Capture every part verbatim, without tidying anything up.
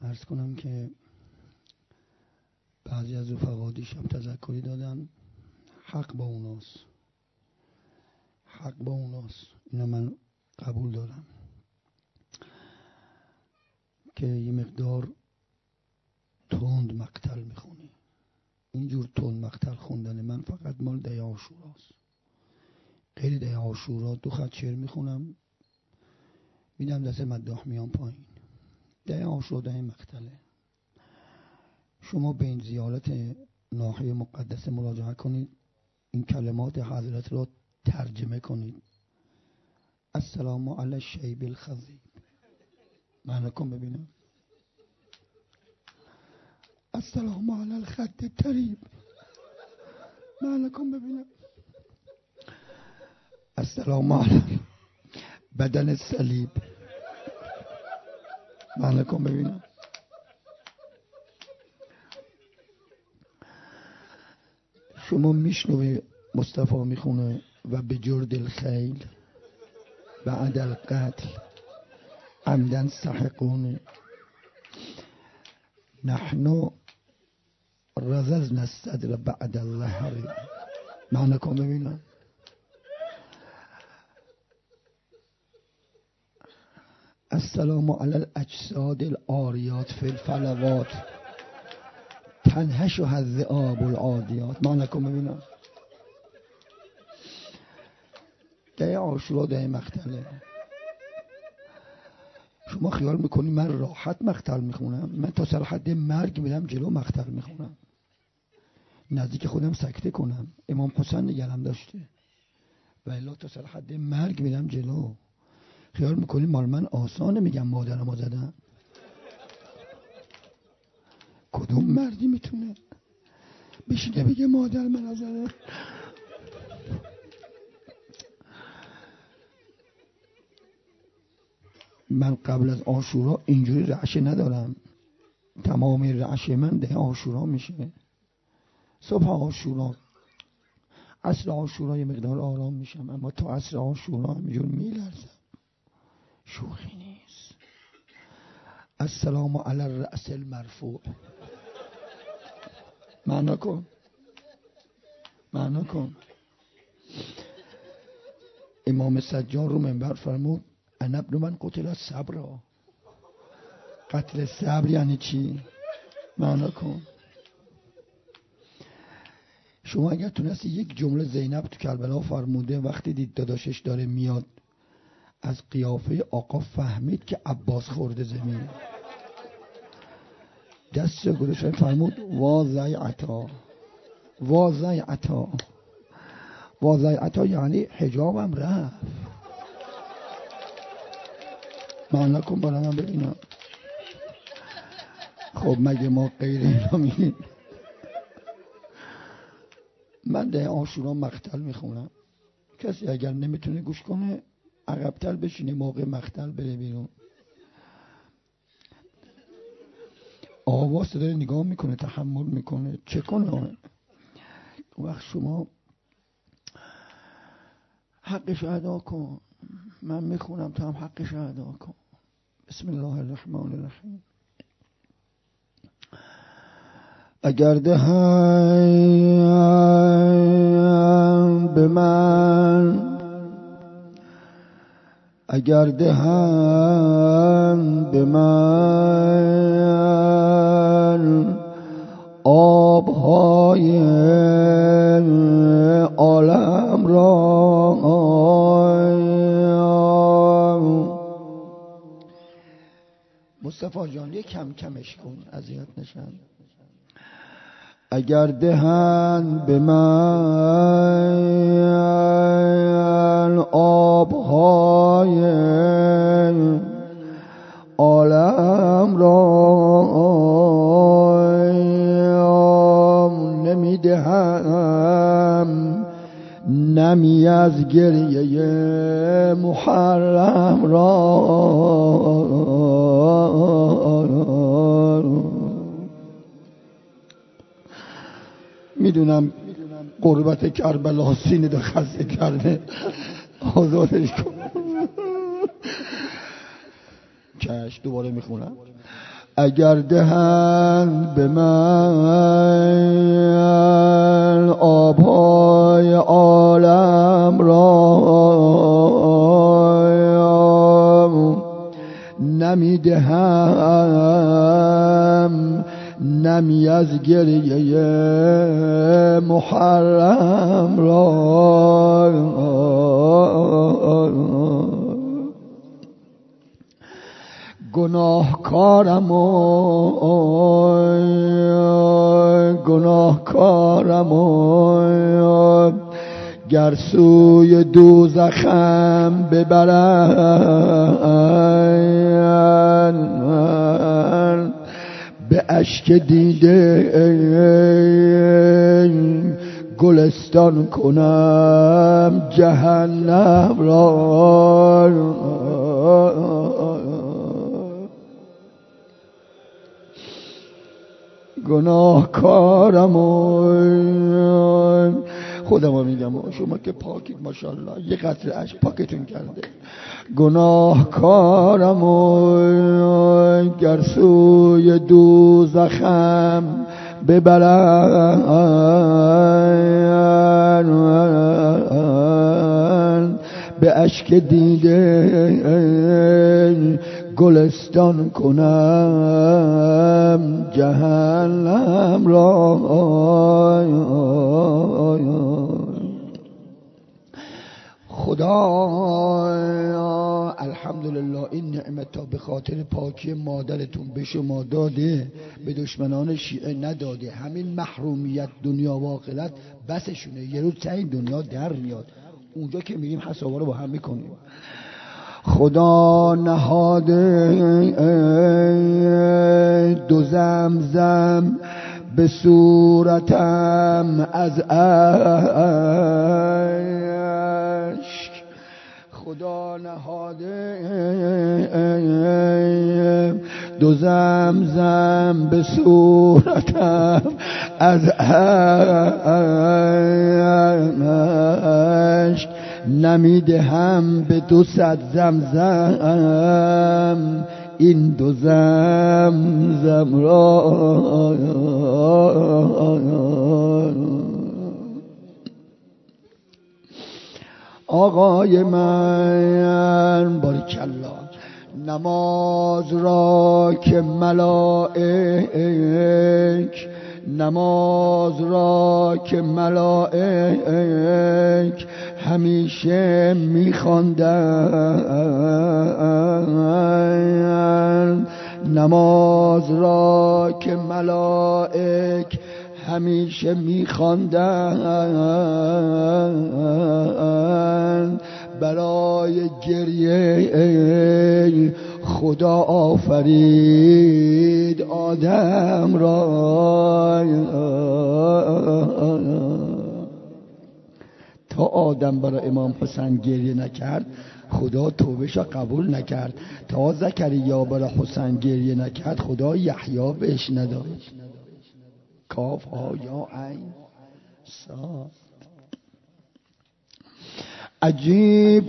عرض کنم که بعضی از رفقا دیشب تذکری دادن، حق با اوناست، حق با اوناست. اینا من قبول دارم که یه مقدار تند مقتل میخونی. اینجور تند مقتل خوندن من فقط مال ده عاشوراست. خیلی ده عاشورا دو خط شعر میخونم میدم دست مداح میان پایین. ده عاشورا ده مقتله. شما به این زیارت ناحیه مقدس مراجعه کنید، این کلمات حضرت را ترجمه کنید. السلام علی الشیب الخضیب، معنی کن ببینم. السلام علی الخد الطریب، معنی کن ببینم. السلام علی بدن الصلیب، معنی کن ببینم. شما میشنوی مصطفی میخونه و به جرد الخیل بعد القتل عمدن سحقون نحن رززنا الصدر بعد الظهر، معنی کن ببینم. السلام علی الاجساد العاریات فی الفلوات تنهشها الذئاب العادیات، معنی کن ببینم. ده عاشورا ده مقتله. شما خیال میکنی من راحت مقتل میخونم؟ من تا سر حد مرگ میرم جلو مقتل میخونم، نزدیک خودم سکته کنم. امام حسین نگرم داشته و الا تا سر حد مرگ میرم جلو. خیال میکنی مال من آسانه میگم مادرمو زدم؟ کدوم مردی میتونه بشینه بگه مادر من زدم؟ من قبل از عاشورا اینجوری رعشه ندارم. تمام رعشه من ده عاشورا میشه. صبح عاشورا، عصر عاشورا یه مقدار آرام میشم، اما تا عصر عاشورا همینجور میلرزم. شوخی نیست. السلام علی الرأس المرفوع، معنی کن، معنی کن. امام سجاد رو منبر فرمود انا ابن من قتل الصبر. قتل صبر یعنی چی؟ معنی کن. شما اگر تونستی یک جمله زینب تو کربلا فرموده وقتی دید داداشش داره میاد از قیافه آقا فهمید که عباس خورده زمین، دست گلوش فرمود واضعتا، واضعتا، واضعتا یعنی حجابم رفت. معنی کن بالا من ببینم. خب مگه ما غیر اینا میگیم؟ من ده عاشورا مقتل میخونم. کسی اگر نمیتونه گوش کنه عقب‌تر بشینه، موقع مقتل بره بیرون. آواز داره نگاه میکنه، تحمل میکنه، چه کنه؟ وقت شما حقش ادا کن. من میخونم تو هم حقش ادا کن. بسم الله الرحمن الرحیم. اگر دهن به من، اگر دهن به من آبهای عالم را، مصطفی جان یه کم کمش کن اذیت نشن. اگر دهن به من آبهای عالم را نمیدهم، نمی از گریه محرم را. میدونم قربت کربلا سینه دا خسته کرده، آزادش کن. چش دوباره میخونم. اگر دهند به من آبهای عالم را نمیدهم نمی از گریه محرم را گناهکارم و گناهکارم و گر سوی دوزخم ببرن به اشک دیده گلستان کنم جهنم را گناهکارم و خودمو میگم شما که پاکید ماشاءالله یه قطره اشک پاکتون کرده گناهکارم و گر سوی دوزخم ببرن به اشک دیده گلستان کنم جهنم را خدا الحمدلله این نعمت ها به خاطر پاکی مادرتون به شما داده به دشمنان شیعه نداده همین محرومیت دنیا و آخرت بسشونه یه روز ته این دنیا در میاد اونجا که میریم حسابا رو با هم میکنیم خدا نهاده دو زمزم به صورتم از اشک خدا نهاده دو زمزم به صورتم از اشک نمیدهم به دو صد زمزم این دو زمزم را آقای من باریکالله نماز را که ملائک نماز را که ملائک همیشه می‌خواندند نماز را که ملائک همیشه می‌خواندند برای گریه خدا آفرید آدم را تا آدم برای امام حسین گریه نکرد خدا توبهش قبول نکرد تا زکریا برای حسین گریه نکرد خدا یحیی بهش نداد کاف ها یا عین صاد عجیب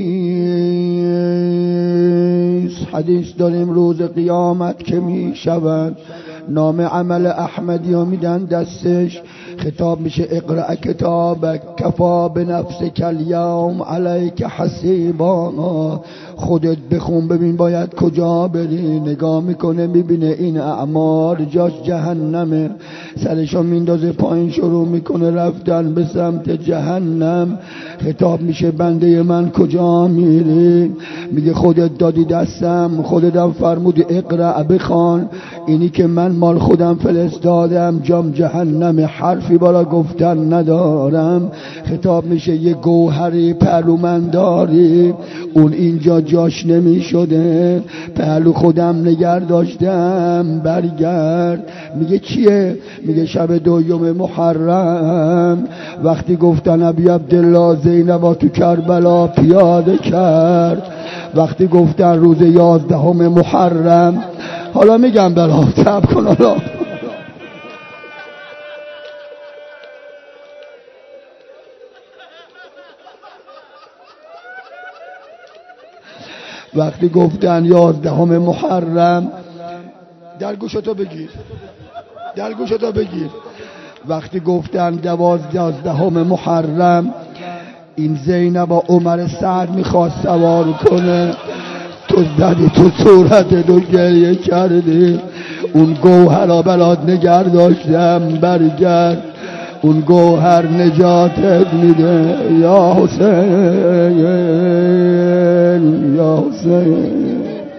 نیست حدیث داریم روز قیامت که می شود نام عمل احمدی ها میدن دستش خطاب میشه اقرأ کتابک کفا بنفسک الیوم علیک حسیبا خودت بخون ببین باید کجا بری نگاه میکنه میبینه این اعمال جاش جهنمه سرشو میندازه پایین شروع میکنه رفتن به سمت جهنم خطاب میشه بنده من کجا میری میگه خودت دادی دستم خودتم فرمودی اقرأ بخوان اینی که من مال خودم فرستادم جام جهنم حرفی بالا گفتن ندارم خطاب میشه یه گوهری پهلو من داری اون اینجا جاش نمی شده پهلو خودم نگر داشتم برگرد میگه چیه میگه شب دوم محرم وقتی گفتن ابی عبدالله زینب تو کربلا پیاده کرد وقتی گفتن روز یازدهم محرم حالا میگم بلا صبر کن حالا وقتی گفتن یازدهم محرم در گوشتو بگیر در گوشتو بگیر وقتی گفتن دوازدهم محرم این زینب با عمر سعد میخواست سوار کنه، تو زدی تو صورت دو گریه کردی. اون گوهر بلاد نگر داشتم برگرد، اون گوهر نجاتت میده یا حسین یا حسین.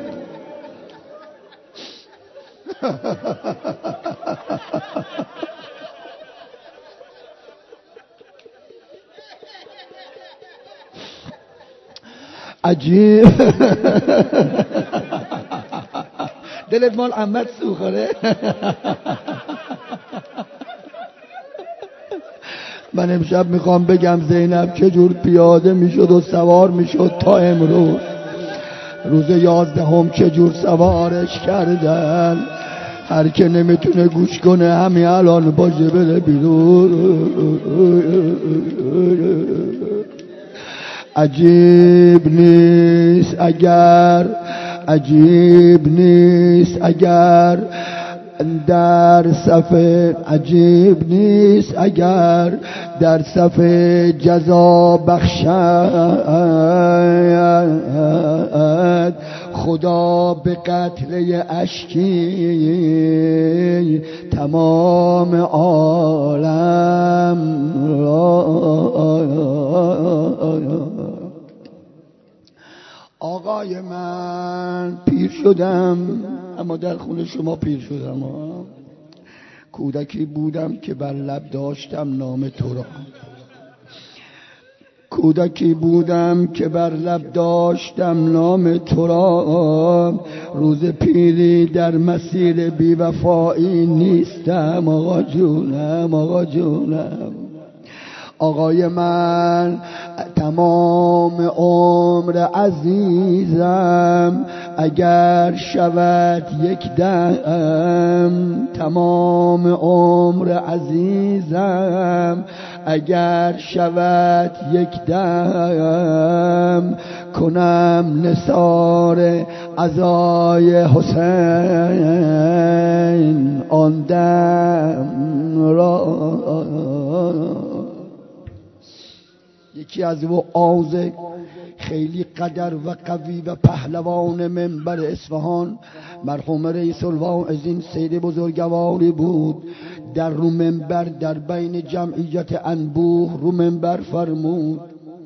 عجیب دلت مال عمت سوخوره. من امشب میخوام بگم زینب چجور پیاده میشد و سوار میشد تا امروز، روز یازدهم چجور سوارش کردن. هر که نمیتونه گوش کنه همین الان باشه بره بیرون. عجیب نیست اگر عجیب نیست اگر در صفه عجیب نیست اگر در صفه جزا بخشد خدا به قتل اشکی تمام عالم آقای من پیر شدم اما در خونه شما پیر شدم. کودکی بودم که بر لب داشتم نام تو را، کودکی بودم که بر لب داشتم نام تو را. روز پیری در مسیر بی‌وفایی نیستم آقا جونم آقا جونم. آقای من تمام عمر عزیزم اگر شود یک دم، تمام عمر عزیزم اگر شود یک دم، کنم نثار عزای حسین آن دم را. یکی از وعاظ خیلی قدر و قوی و پهلوان منبر اصفهان مرحوم رئیس الواعظین سید بزرگواری بود. در رو منبر در بین جمعیت انبوه رو منبر فرمود.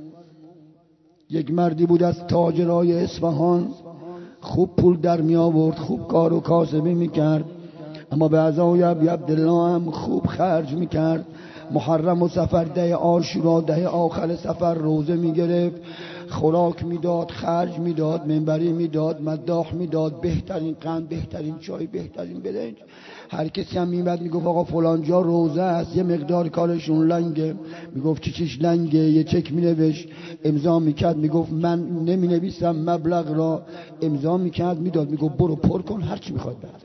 یک مردی بود از تاجرای اصفهان، خوب پول در می آورد، خوب کار و کاسبی می کرد، اما به عزای ابی عبدالله هم خوب خرج می کرد. محرم و سفر ده عاشورا ده آخر سفر روزه می گرفت، خوراک میداد، خرج میداد، منبری میداد، مداح میداد، بهترین قند، بهترین چای، بهترین برنج. هر کسی هم میمد میگفت آقا فلان جا روزه است، یه مقدار کارشون لنگه. میگفت چی چیش لنگه؟ یه چک مینوشت امضا میکرد، میگفت من نمینویسم مبلغ را، امضا میکرد میداد، میگفت برو پر کن هر چی میخواد بعد.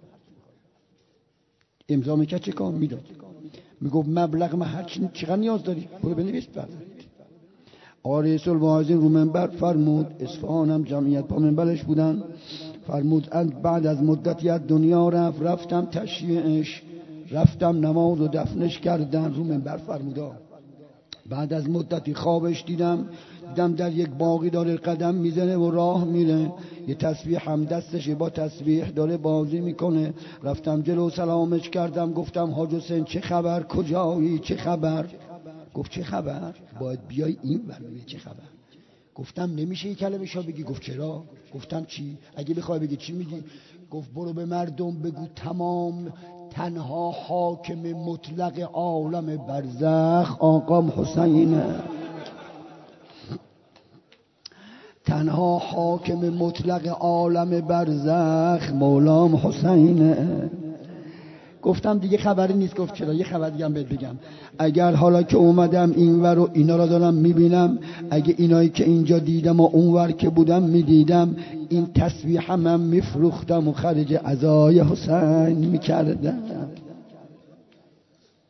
امضا میکرد چه کار میداد، میگفت مبلغ من هر چی چقدر نیاز داری برو بنویس بعد. آقا رئیس الواعظین رو منبر فرمود، اصفهان هم جمعیت پا منبرش بودن، فرمود بعد از مدتی از دنیا رفت، رفتم تشییعش، رفتم نماز و دفنش کردن. رو منبر فرمودا بعد از مدتی خوابش دیدم، دیدم در یک باغی داره قدم میزنه و راه میره، یه تسبیح هم دستشه با تسبیح داره بازی میکنه. رفتم جلو سلامش کردم، گفتم حاج حسین چه خبر، کجایی، چه خبر؟ گفت چه خبر؟ باید بیای این ور ببینی چه خبر. گفتم نمیشه یک کلمه شو بگی. گفت چرا؟ گفتم چی؟ اگه بخوای بگی چی میگی؟ گفت برو به مردم بگو تمام تنها حاکم مطلق عالم برزخ آقام حسینه، تنها حاکم مطلق عالم برزخ مولام حسینه. گفتم دیگه خبری نیست. گفت چرا؟ یه خبر دیگه هم بهت بگم. اگر حالا که اومدم اینور و اینا را دارم میبینم، اگه اینایی که اینجا دیدم و اونور که بودم میدیدم، این تسبیح هم میفروختم و خرج عزای حسین میکردم.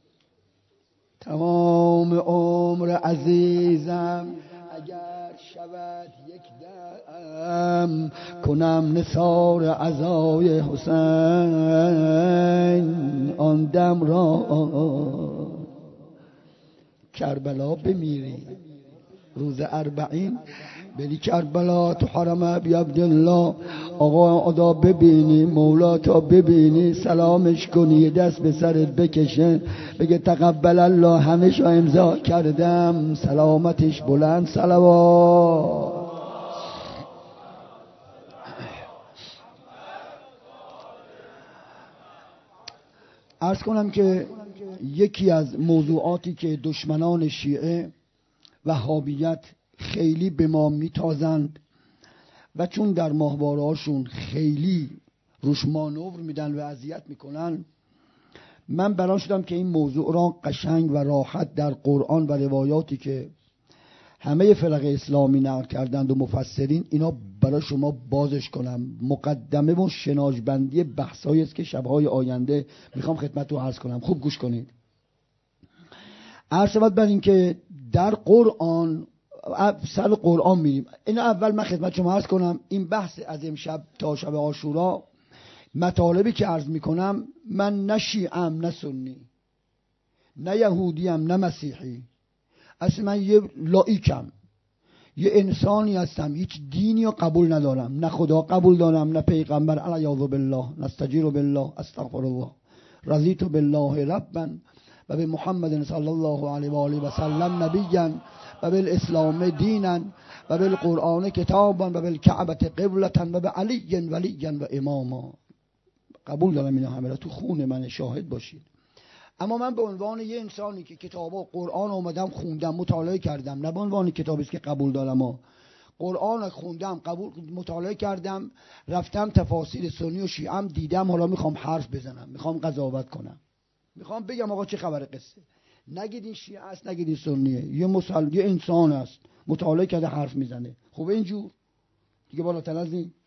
تمام عمر عزیزم اگر شود شود یک دم کنم نثار عزای حسین، آن دم را کربلا بمیری. روز اربعین بری کربلا تو حرم ابی عبدالله، آقا ادا ببینی، مولا تا ببینی، سلامش کنی، دست به سرت بکشه، بگه تقبل الله، همه شو امضا کردم، سلامتش بلند صلوات. عرض کنم که یکی از موضوعاتی که دشمنان شیعه وهابیت خیلی به ما میتازند و چون در ماهواره‌هاشون خیلی روش مانور میدن و اذیت میکنن، من بران شدم که این موضوع را قشنگ و راحت در قرآن و روایاتی که همه فرق اسلامی نقل کردند و مفسرین، اینا برای شما بازش کنم. مقدمه و شناژبندی بحثایی است که شبهای آینده میخوام خدمتتون عرض کنم. خوب گوش کنید. عرض شود بر این که در قرآن، سر قرآن میریم. این اول من خدمت شما عرض کنم، این بحث از امشب تا شب عاشورا، مطالبی که عرض میکنم، من نه شیعم نه سنی نه یهودیم نه مسیحی، اصلا من یه لایکم، یه انسانی هستم، هیچ دینی رو قبول ندارم، نه خدا قبول دارم نه پیغمبر، الیاذ بالله، نستجیر بالله، استغفر الله، رضیت بالله ربا و به محمد صلی الله علیه و آله و سلم نبیا و بالاسلام دینا و بالقرآن کتابا و بالکعبه قبلة و بعلی ولیا و اماما. قبول دارم اینا همه را، تو خون من شاهد باشید. اما من به عنوان یه انسانی که کتابا قرآن اومدم خوندم مطالعه کردم، نه به عنوان کتابی که قبول دارم، ها قرآن خوندم قبول مطالعه کردم، رفتم تفاسیر سنی و شیعه دیدم، حالا میخوام حرف بزنم، میخوام قضاوت کنم، میخوام بگم آقا چه خبر قصه. نگید این شیعه است، نگید این سنیه، یه مسلم، یه انسان است مطالعه کرده حرف میزنه. خوبه اینجور دیگه، بالاتر از این.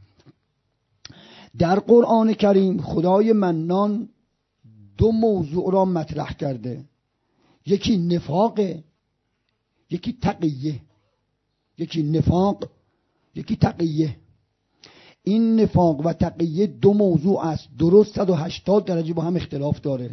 در قرآن کریم خدای منان دو موضوع را مطرح کرده، یکی نفاق، یکی تقیه. یکی نفاق، یکی تقیه. این نفاق و تقیه دو موضوع است، درست صد و هشتاد درجه با هم اختلاف داره.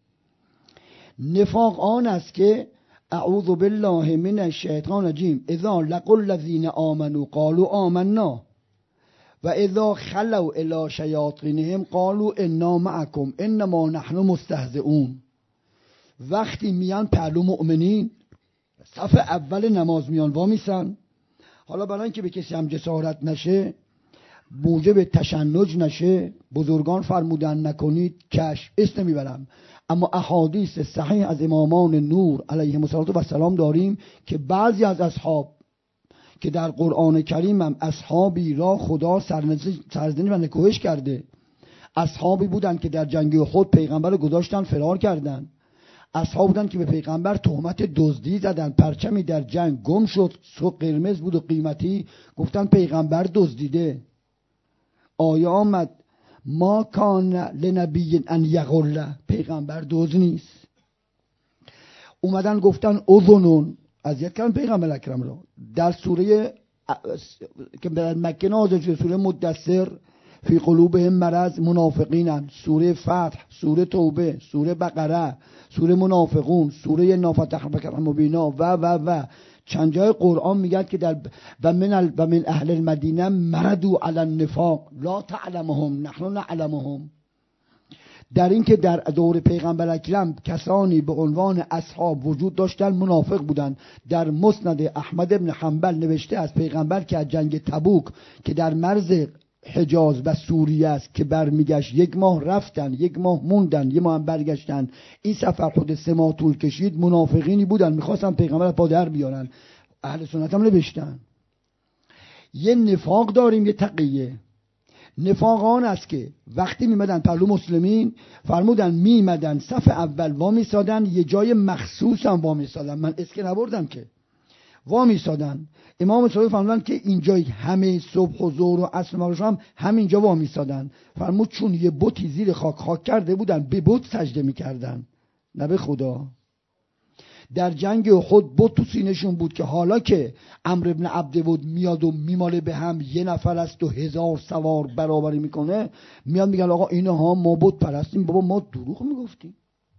نفاق آن است که اعوذ بالله من الشیطان الرجیم، اذا لقوا الذین آمنوا قالوا آمنا و اذا خلوا الی شیاطینهم قالوا انا معکم انما نحن مستهزئون. وقتی میان پهلو مؤمنین، صف اول نماز میان وامیسن، حالا برای اینکه به کسی هم جسارت نشه، موجب تشنج نشه، بزرگان فرمودن نکنید کش، اسم نمیبرم، اما احادیث صحیح از امامان نور علیهم السلام داریم که بعضی از اصحاب که در قرآن کریم هم اصحابی را خدا سرزنش و نکوهش کرده، اصحابی بودن که در جنگ احد پیغمبر رو گذاشتن فرار کردن، اصحاب بودن که به پیغمبر تهمت دزدی زدن، پرچمی در جنگ گم شد، سرخ قرمز بود و قیمتی، گفتن پیغمبر دزدیده. آیه آمد ما کان لنبی ان یغل، پیغمبر دزد نیست. اومدن گفتن اذنون، اذیت کردن پیغمبر اکرم را. در سوره که در مکه نازل شده، سوره مدثر، فی قلوبهم مرض، منافقینن، سوره فتح، سوره توبه، سوره بقره، سوره منافقون، سوره نافتح بکر مبینا و و و چند جای قرآن میگن که در و من ال و من اهل المدینه مردوا علی النفاق لا تعلمهم نحن نعلمهم. در این که در دور پیغمبر اکرم کسانی به عنوان اصحاب وجود داشتن منافق بودن. در مسند احمد بن حنبل نوشته از پیغمبر که از جنگ تبوک که در مرز حجاز و سوریه است که برمیگشت، یک ماه رفتن، یک ماه موندن، یه ماه هم برگشتن، این سفر خود سه ماه طول کشید، منافقینی بودن میخواستن پیغمبر پا در بیارن. اهل سنت هم نوشتن. یه نفاق داریم، یه تقیه. نفاق آن است که وقتی میمدن پهلو مسلمین، فرمودن میمدن صف اول وامی سادن، یه جای مخصوص هم وامی سادن، من اسکه نبردم که وامی سادن. امام صادق فرمودن که اینجای همه صبح و ظهر و عصر و مغرب هم همینجا وامی سادن. فرمود چون یه بتی زیر خاک خاک کرده بودن، به بت سجده میکردن نه به خدا. در جنگ احد بود تو سینه‌شون بود که حالا که عمرو ابن عبدود میاد و میماله به هم، یه نفر است و هزار سوار برابری میکنه، میاد میگن آقا اینها ما بت پرستیم. بابا ما دروغ میگفتیم.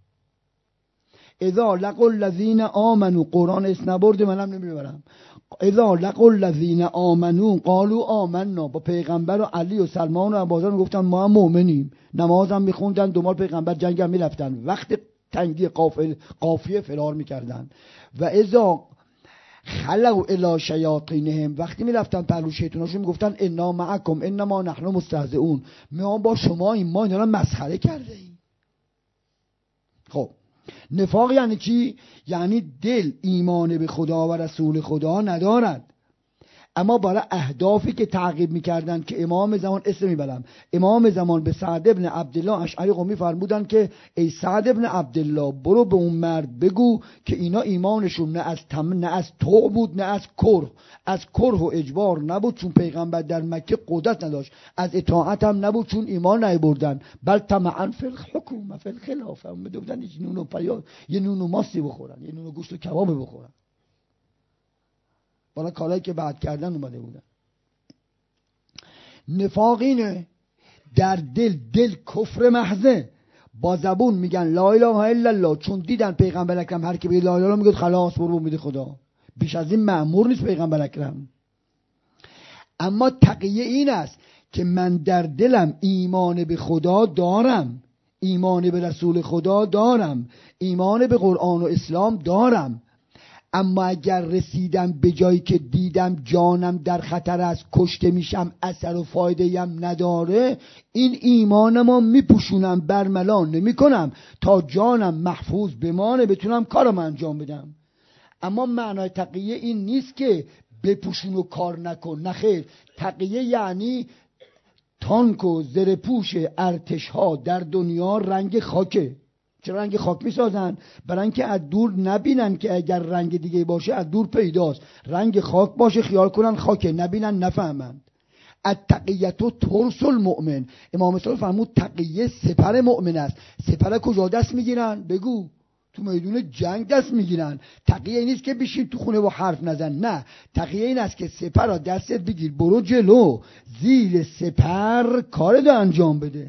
اذا لقوا الذین آمنوا، قرآن اسم نبرده منم نمیبرم، اذا لقوا الذین آمنوا قالوا آمنا، با پیغمبر و علی و سلمان و عبادان میگفتن ما هم مؤمنیم، نماز هم میخوندن، دنبال پیغمبر جنگ هم میرفتن، وقت تنگی قافل قافیه فرار میکردن. و اذا خلوا الی شیاطینهم، وقتی میرفتن پهلو شیطاناشون میگفتن انا معکم انما نحن مستهزئون، ما با شما این ما اینا رو مسخره کرده ایم. خب نفاق یعنی چی؟ یعنی دل ایمان به خدا و رسول خدا ندارد، اما برای اهدافی که تعقیب میکردن که امام زمان، اسم میبرم، امام زمان به سعد ابن عبدالله اشعری قمی فرمودن که ای سعد ابن عبدالله برو به اون مرد بگو که اینا ایمانشون نه از تم نه از طوع بود نه از کره، از کره و اجبار نبود چون پیغمبر در مکه قدرت نداشت، از اطاعت هم نبود چون ایمان نیاوردن، بل طمعا فی الحکومه فی الخلافه، اومده بودن یه نون و پیاز یه نون و ماسی بخورن، یه نون و گوشت و کباب بخورن، بالا کارهایی که بعد کردن اومده بودن. نفاق اینه در دل، دل کفر محضه، با زبون میگن لا اله الا الله، چون دیدن پیغمبر اکرم هر کی بگه لا اله الا الله میگه خلاص برو امید خدا، بیش از این مأمور نیست پیغمبر اکرم. اما تقیه این است که من در دلم ایمان به خدا دارم، ایمان به رسول خدا دارم، ایمان به قرآن و اسلام دارم، اما اگر رسیدم به جایی که دیدم جانم در خطر است، کشته میشم، اثر و فایده هم نداره، این ایمانمو میپوشونم، برملا نمی کنم تا جانم محفوظ بمانه، بتونم کارم انجام بدم. اما معنای تقیه این نیست که بپوشون و کار نکن، نخیر. تقیه یعنی تانک و زرپوش ارتش ها در دنیا رنگ خاکه. چرا رنگ خاک میسازن؟ برای اینکه از دور نبینن که اگر رنگ دیگه باشه از دور پیداست، رنگ خاک باشه خیال کنن خاکه، نبینن نفهمند. التقیه ترس المؤمن، امام صادق فرمود تقیه سپر مؤمن است. سپر کجا دست میگیرن؟ بگو. تو میدون جنگ دست میگیرن. تقیه این نیست که بشین تو خونه و حرف نزن، نه، تقیه این است که سپر را دستت بگیر برو جلو، زیر سپر کارت انجام بده.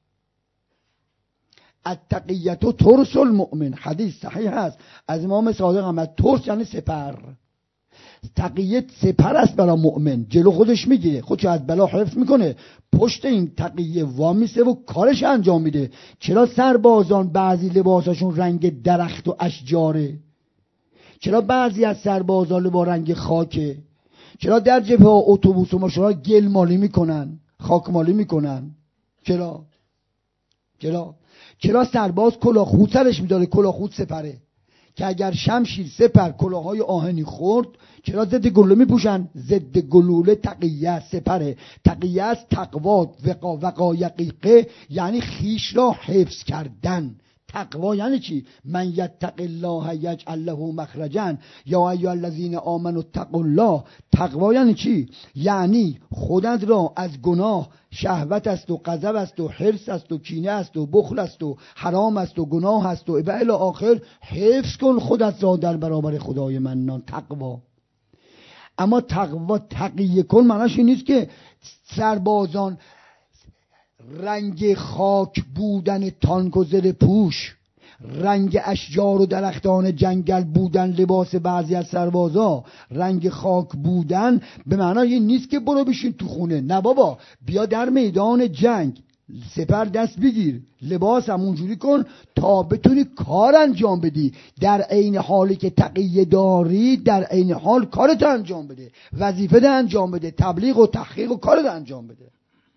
التقیه ترس المؤمن، حدیث صحیح هست از امام صادق هم، ترس یعنی سپر، تقیه سپر است برای مؤمن، جلو خودش میگیره، خودش از بلا حفظ میکنه، پشت این تقیه وامیسه و کارش انجام میده. چرا سربازان بعضی لباساشون رنگ درخت و اشجاره؟ چرا بعضی از سربازان لباس رنگ خاکه؟ چرا در جبهه ها اتوبوس و ماشینا گل مالی میکنن، خاک مالی میکنن؟ چرا؟ چرا؟ چرا سرباز کلاهخود سرش میداره؟ کلاهخود سپره که اگر شمشیر سپر کلاههای آهنی خورد، چرا ضد گلوله میپوشن؟ ضد گلوله تقیه سپره. تقیه از تقوا، وقا وقایقیقه یعنی خیش را حفظ کردن. تقوا یعنی چی؟ من یتق الله یجعل له مخرجا یا ایها الذین آمنوا اتقوا الله. تقوا یعنی چی؟ یعنی خودت را از گناه، شهوت است و غضب است و حرص است و کینه است و بخل است و حرام است و گناه است و الی آخر، حفظ کن خودت را در برابر خدای منان. تقوا. اما تقوا تقیه کن معناش این نیست که سربازان رنگ خاک بودن تانک و زره پوش، رنگ اشجار و درختان جنگل بودن لباس بعضی از سربازا، رنگ خاک بودن به معنای این نیست که برو بشین تو خونه. نه بابا، بیا در میدان جنگ، سپر دست بگیر، لباس هم اونجوری کن تا بتونی کار انجام بدی. در عین حالی که تقیه داری، در عین حال کارت انجام بده، وظیفه ده انجام بده، تبلیغ و تحقیق و کارت انجام بده.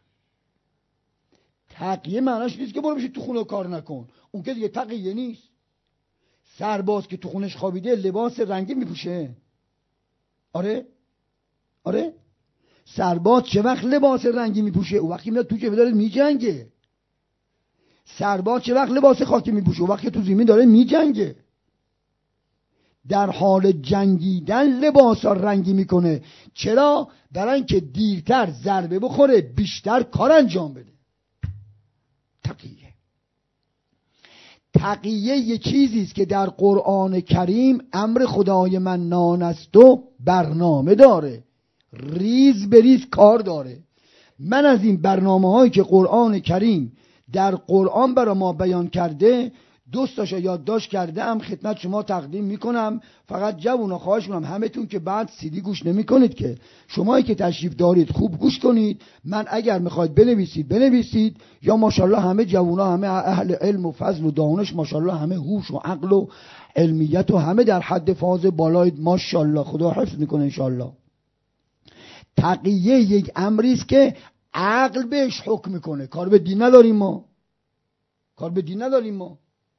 تقیه معناش نیست که برو بشی تو خونه و کار نکن، اون که دیگه تقیه نیست. سرباز که تو خونش خوابیده لباس رنگی میپوشه. آره آره سرباز چه وقت لباس رنگی میپوشه؟ او وقتی میاد تو جبهه داره میجنگه. سرباز چه وقت لباس خاکی میپوشه؟ او وقتی تو زمین داره میجنگه. در حال جنگیدن لباس ها رنگی میکنه. چرا؟ برای اینکه دیرتر ضربه بخوره، بیشتر کار انجام بده. تقیه. تقیه یه چیزی است که در قرآن کریم امر خدای منان است و برنامه داره، ریز به ریز کار داره. من از این برنامه هایی که قرآن کریم در قرآن برای ما بیان کرده دوستاشو یادداشت کرده ام خدمت شما تقدیم میکنم. فقط جوونا خواهش میکنم همتون که بعد سیدی گوش نمی کنید، که شمایی که تشریف دارید خوب گوش کنید. من اگر میخواید بنویسید بنویسید، یا ماشاءالله همه جوونا همه اهل علم و فضل و دانش، ماشاءالله همه هوش و عقل و علمیت و همه در حد فاز بالای ماشاءالله، خدا حفظ میکنه انشاءالله. تقیه یک امری است که عقل بهش حکم میکنه. کار به دین نداریم ما، کار به دین نداریم ما.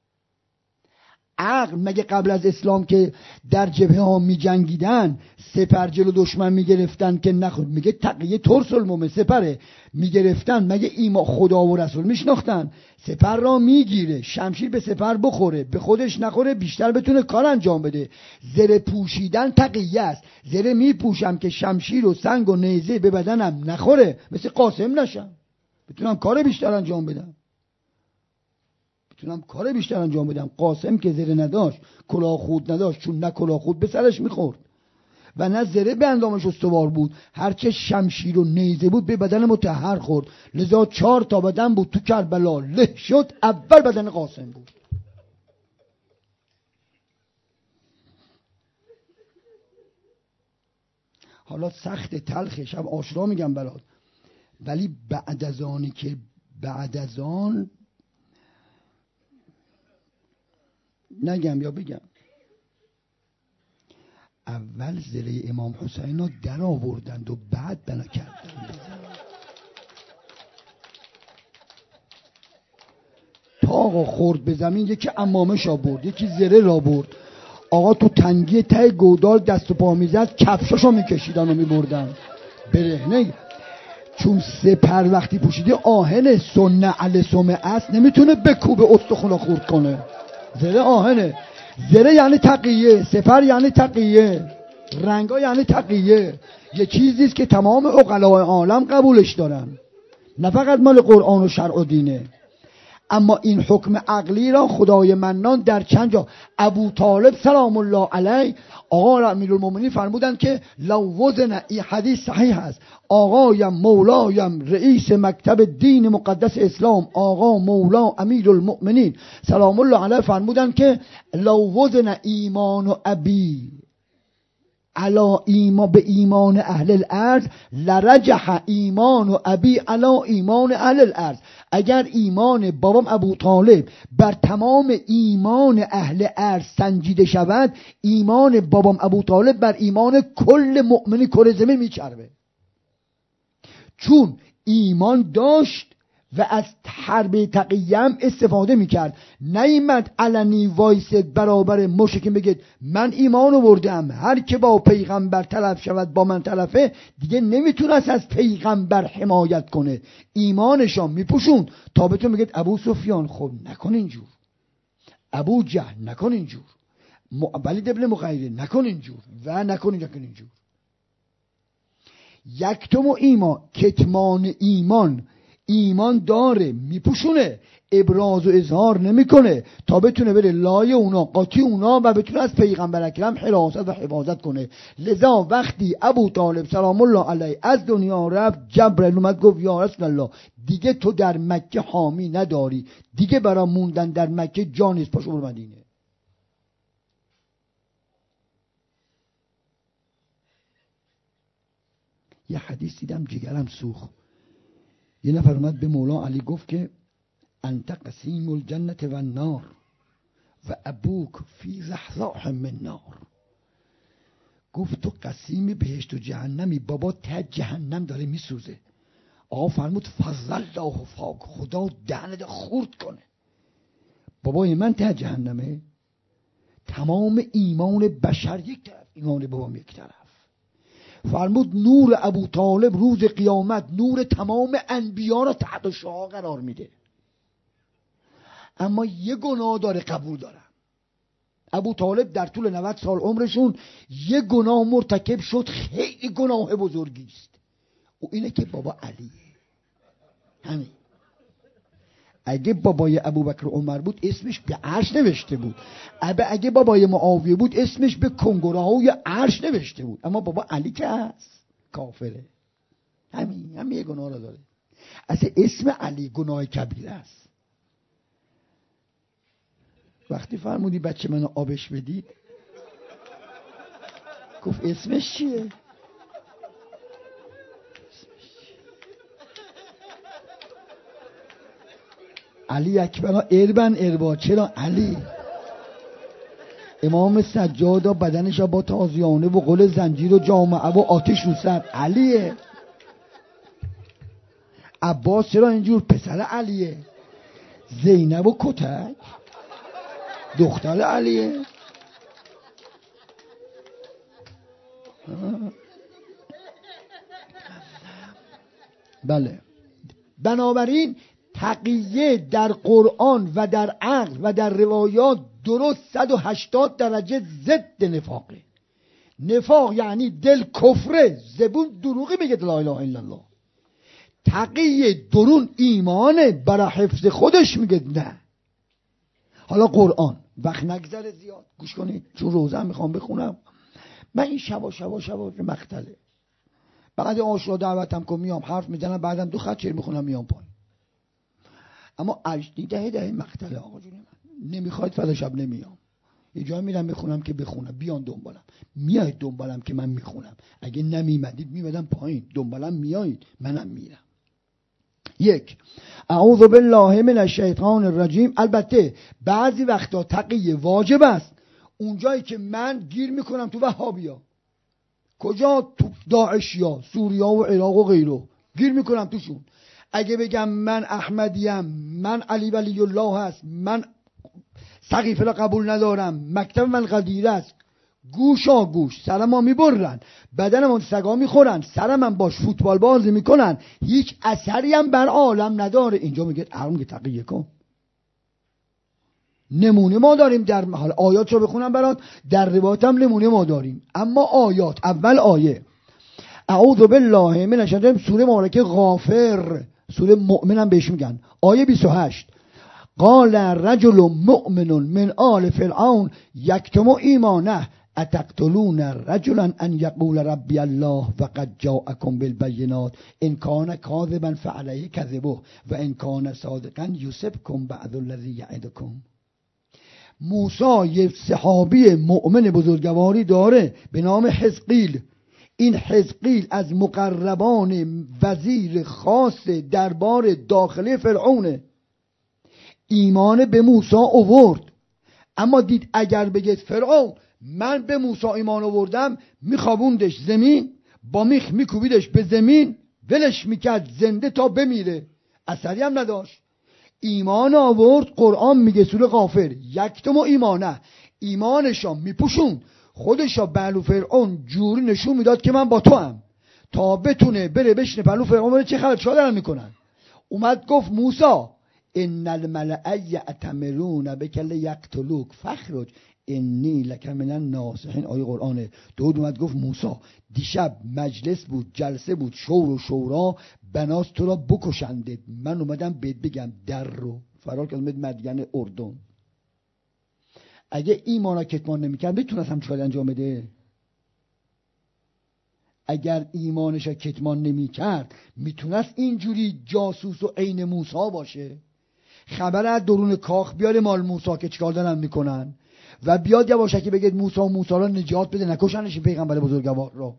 عقل مگه قبل از اسلام که در جبهه ها می جنگیدن سپر جلو دشمن می گرفتن که نخود، میگه تقیه ترس المومن، سپره می گرفتن مگه ایما خدا و رسول می شناختن؟ سپر را می گیره، شمشیر به سپر بخوره به خودش نخوره، بیشتر بتونه کار انجام بده. زره پوشیدن تقیه است. زره می پوشم که شمشیر و سنگ و نیزه به بدنم نخوره، مثل قاسم نشم، بتونم کار بیشتر انجام بدم، بتونم کار بیشتر انجام بدم. قاسم که زره نداشت، کلاه خود نداشت، چون نه کلاه خود به سرش میخورد و نه زره به اندامش استوار بود، هرچه شمشیر و نیزه بود به بدن مطهر خورد. لذا چهار تا بدن بود تو کربلا له شد، اول بدن قاسم بود. حالا سخت تلخ شب عاشورا میگم برات، ولی بعد از آنی که بعد از آن نگم یا بگم، اول زره امام حسین رو در آوردند و بعد بنا کردند. تاق خورد به زمین، یکی امامش را برد، یکی زره را برد. آقا تو تنگی ته گودال دست و پا میزد، کفشاشو میکشیدن و میبردن برهنه. چون سپر وقتی پوشیده آهن سنه علی سمه است، نمیتونه بکوبه استخونا خورد کنه. زره آهنه. زره یعنی تقیه، سپر یعنی تقیه، رنگا یعنی تقیه. یه چیزیست که تمام عقلای عالم قبولش دارن، نه فقط مال قرآن و شرع و دینه. اما این حکم عقلی را خدای منان در چند جا، ابو طالب سلام الله علیه، آقا امیرالمومنین فرمودند که لو وزن، این حدیث صحیح است، آقایم مولایم رئیس مکتب دین مقدس اسلام آقا مولا امیرالمومنین سلام الله علیه فرمودند که لو وزن ایمان و ابی علا ایمان به ایمان اهل الارض لرجح ایمان و ابی علا ایمان اهل الارض. اگر ایمان بابام ابو طالب بر تمام ایمان اهل ارض سنجیده شود، ایمان بابام ابو طالب بر ایمان کل مؤمن کره زمین میچربه. چون ایمان داشت و از حرب تقیه هم استفاده میکرد، نیامد علنی وایسد برابر مشرکین بگید من ایمان آوردم، هر که با پیغمبر طرف شود با من طرفه، دیگه نمیتونست از پیغمبر حمایت کنه. ایمانشان میپوشوند تا بهتون بگید ابو سفیان خب نکن اینجور، ابو جهل نکن اینجور، ولید ابن مغیره نکن اینجور و نکن اینجور. یکتم ایمان، کتمان ایمان، ایمان داره میپوشونه، ابراز و اظهار نمیکنه تا بتونه بره لای اونا قاطی اونا و بتونه از پیغمبر اکرم حراست و حفاظت کنه. لذا وقتی ابو طالب سلام الله علیه از دنیا رفت، جبرئیل اومد گفت یا رسول الله دیگه تو در مکه حامی نداری، دیگه برای موندن در مکه جا نیست، پاشو برو مدینه. یه حدیث دیدم جگرم سوخت. یه نفر اومد به مولا علی گفت که انت قسیم الجنت و النار و ابوک فی زحزاح من نار. گفت تو قسیم بهشت و جهنمی، بابا ته جهنم داره میسوزه. آقا فرمود فضل الله فاک، خدا دهنت خورد کنه. بابای من ته جهنمه. تمام ایمان بشر یک طرف، ایمان بابام یک طرف. فرمود نور ابو طالب روز قیامت نور تمام انبیا را تحت شعاع قرار میده. اما یه گناه داره قبول دارم. ابو طالب در طول نود سال عمرشون یه گناه مرتکب شد، خیلی گناه بزرگی است، و اینه که بابا علیه. همین اگه بابای ابوبکر عمر بود اسمش به عرش نوشته بود، اگه بابای معاویه بود اسمش به کنگره‌های عرش نوشته بود. اما بابا علی که هست کافره، همین همین یه گناه رو داره. اصلا اسم علی گناه کبیره است. وقتی فرمودی بچه منو آبش بدید گفت اسمش چیه؟ علی اکبر اربن اربا. چرا علی؟ امام سجاد بدنش با تازیانه و قل زنجیر و جامعه و آتش رو سر علیه. عباس چرا اینجور؟ پسر علیه. زینب و کتک دختر علیه. بله، بنابراین تقیه در قرآن و در عقل و در روایات درست صد و هشتاد درجه ضد نفاقه. نفاق یعنی دل کفره، زبون دروغی میگه لا اله الا الله. تقیه درون ایمانه، برای حفظ خودش میگه نه. حالا قرآن وقت نگذره زیاد گوش کنید چون روزه میخوام بخونم. من این شبا شبا شبا که مقتله بعد عاشورا دعوتم کن میام حرف میزنم، بعدم دو خط شعر میخونم میام پایین. اما اجدی ده ده مقتله آقا جون من. نمیخواید فردا شب نمیام، یه جایی میرم بخونم که بخونم، بیان دنبالم. میایید دنبالم که من میخونم، اگه نمیمدید میمدم پایین، دنبالم میایید منم میرم. یک، اعوذ بالله من الشیطان الرجیم. البته بعضی وقتا تقیه واجب است، اونجایی که من گیر میکنم تو وهابیا، کجا؟ تو داعشیا، سوریا و عراق و غیره گیر میکنم توشون. اگه بگم من احمدیم، من علی ولی الله هست، من سقیفه را قبول ندارم، مکتب من قدیره است، گوشا گوش سرم ها میبرن، بدنم ها سگا میخورن، سرم هم باش فوتبال بازی میکنن، هیچ اثری هم بر عالم نداره. اینجا میگه ارم که تقیه کن. نمونه ما داریم در حال آیات رو بخونم برات، در روایات هم نمونه ما داریم. اما آیات، اول آیه اعوذ بالله من الشیطان، سوره مبارکه غافر، سوره مؤمن هم بهش میگن، آیه بیست و هشت. قال رجل مؤمن من آل فرعون یکتم ایمانه اتقتلون رجلا ان یقول ربی الله وقد جاءکم بالبینات ان کان کاذبا فعلیه کذبه و ان کان صادقا یصبکم بعض الذی یعدکم. موسی یه صحابی مؤمن بزرگواری داره به نام حزقیل. این حزقیل از مقربان وزیر خاص دربار داخلی فرعونه. ایمان به موسی آورد، اما دید اگر بگید فرعون من به موسی ایمان آوردم، میخوابوندش زمین، با میخ میکوبیدش به زمین، ولش میکرد زنده تا بمیره، اثری هم نداشت. ایمان آورد. قرآن میگه سوره غافر یکتم ایمانه، ایمانشا میپوشون، خودشا بلو فرعون جوری نشون میداد که من با تو هم، تا بتونه بره بشنه پلو فرعون بره چه خلط شا دارن میکنن. اومد گفت موسی ان الملأ یأتمرون بک لیقتلوک فخرج انی لک من الناصحین. آیه قرآنه. داود اومد گفت موسی دیشب مجلس بود، جلسه بود، شور و شورا، بناس تو را بکشنده، من اومدم بهت بگم در رو فرار کردم مدین اردن. اگه ایمانا کتمان نمیکرد میتونست هم چیکار انجام بده؟ اگر ایمانش کتمان نمیکرد میتونست اینجوری جاسوس و عین موسی باشه، خبر از درون کاخ بیاره مال موسی که چیکار دارن میکنن و بیاد یواشکی بگید موسی و موسی را نجات بده، نکشنش پیغمبر بزرگوار را.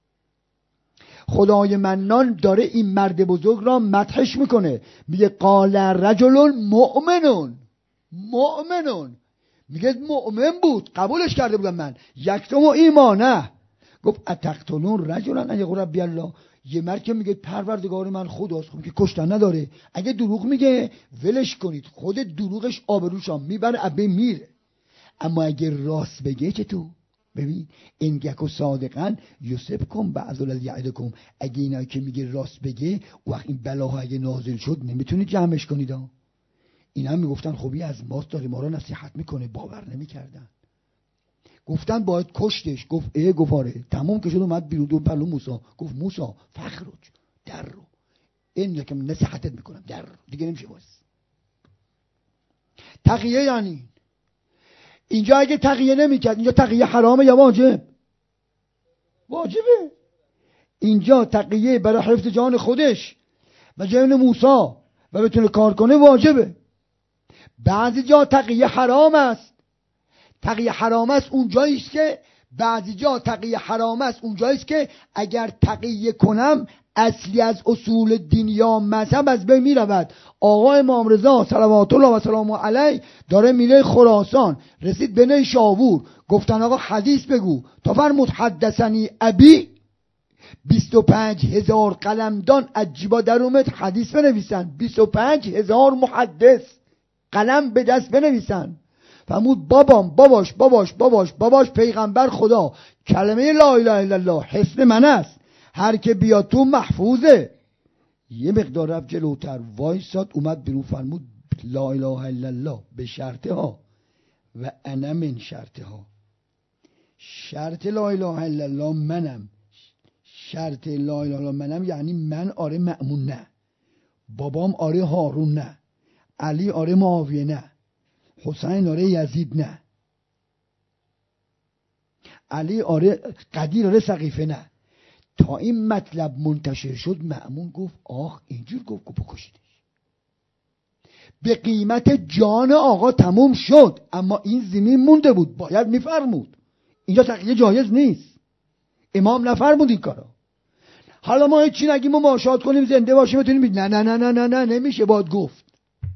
خدای منان داره این مرد بزرگ را مدحش میکنه، میگه قال رجل مؤمنون. مؤمنون میگه مؤمن بود، قبولش کرده بودم من. یکتم ایمانه. گفت اتقتلون رجلا ان یقول ربی الله. یه مرد که میگه پروردگار من خداست، خب که کشتن نداره، اگه دروغ میگه ولش کنید، خود دروغش آبروشا میبره ابه میره. اما اگه راست بگه چطور؟ ببین این یکو صادقا یصبکم بعض الذی یعدکم. اگه اینا که میگه راست بگه، وقت این بلاها اگه نازل شد نمیتونید جمعش کنید ها. اینا میگفتن خوبی از ماست، داره ما را نصیحت میکنه، باور نمیکردن. گفتن باید کشتش. گفت ای گفاره تمام که شد، اومد بیرون دو پلو موسی گفت موسی فخرج در رو این یکم نصیحتت میکنم در رو دیگه نمیشه باز. تقیه یعنی اینجا اگه تقیه نمیکرد، اینجا تقیه حرامه یا واجب؟ واجبه. اینجا تقیه برای حفظ جان خودش و جان موسی و بتونه کار کنه واجبه. بعضی جا تقیه حرام است. تقیه حرام است اونجایی است که بعضی جا تقیه حرام است اونجایی است که اگر تقیه کنم اصلی از اصول دین یا مذهب از بین می رود. آقا امام رضا صلوات الله و سلامه علیه داره میره خراسان، رسید به نیشابور، گفتن آقا حدیث بگو. تا فرمود حدثنی ابی، بیست و پنج هزار قلمدان عجیبا در اومد حدیث بنویسن، بیست و پنج هزار محدث قلم به دست بنویسن. فرمود بابام باباش باباش باباش باباش پیغمبر خدا، کلمه لا اله الا الله حصن من است، هر که بیاد تو محفوظه. یه مقدار رفت جلوتر وایساد، اومد بیرون، فرمود لا اله الا الله به شرطه ها و انا من شرطه ها. شرط لا اله الا الله منم، شرط لا اله الا الله منم یعنی من آره مأمون نه، بابام آره هارون نه، علی آره معاویه نه، حسین آره یزید نه، علی آره قدیر آره سقیفه نه. تا این مطلب منتشر شد مأمون گفت آخ اینجور گفت گفت بکشیدش. به قیمت جان آقا تموم شد، اما این زمین مونده بود، باید میفرمود. اینجا تقیه جایز نیست، امام نفرمود این کارا. حالا ما هیچی نگیم و ماشاءت کنیم زنده باشیم بتونیم بید. نه نه نه نه نه نه نمیشه، باید گفت.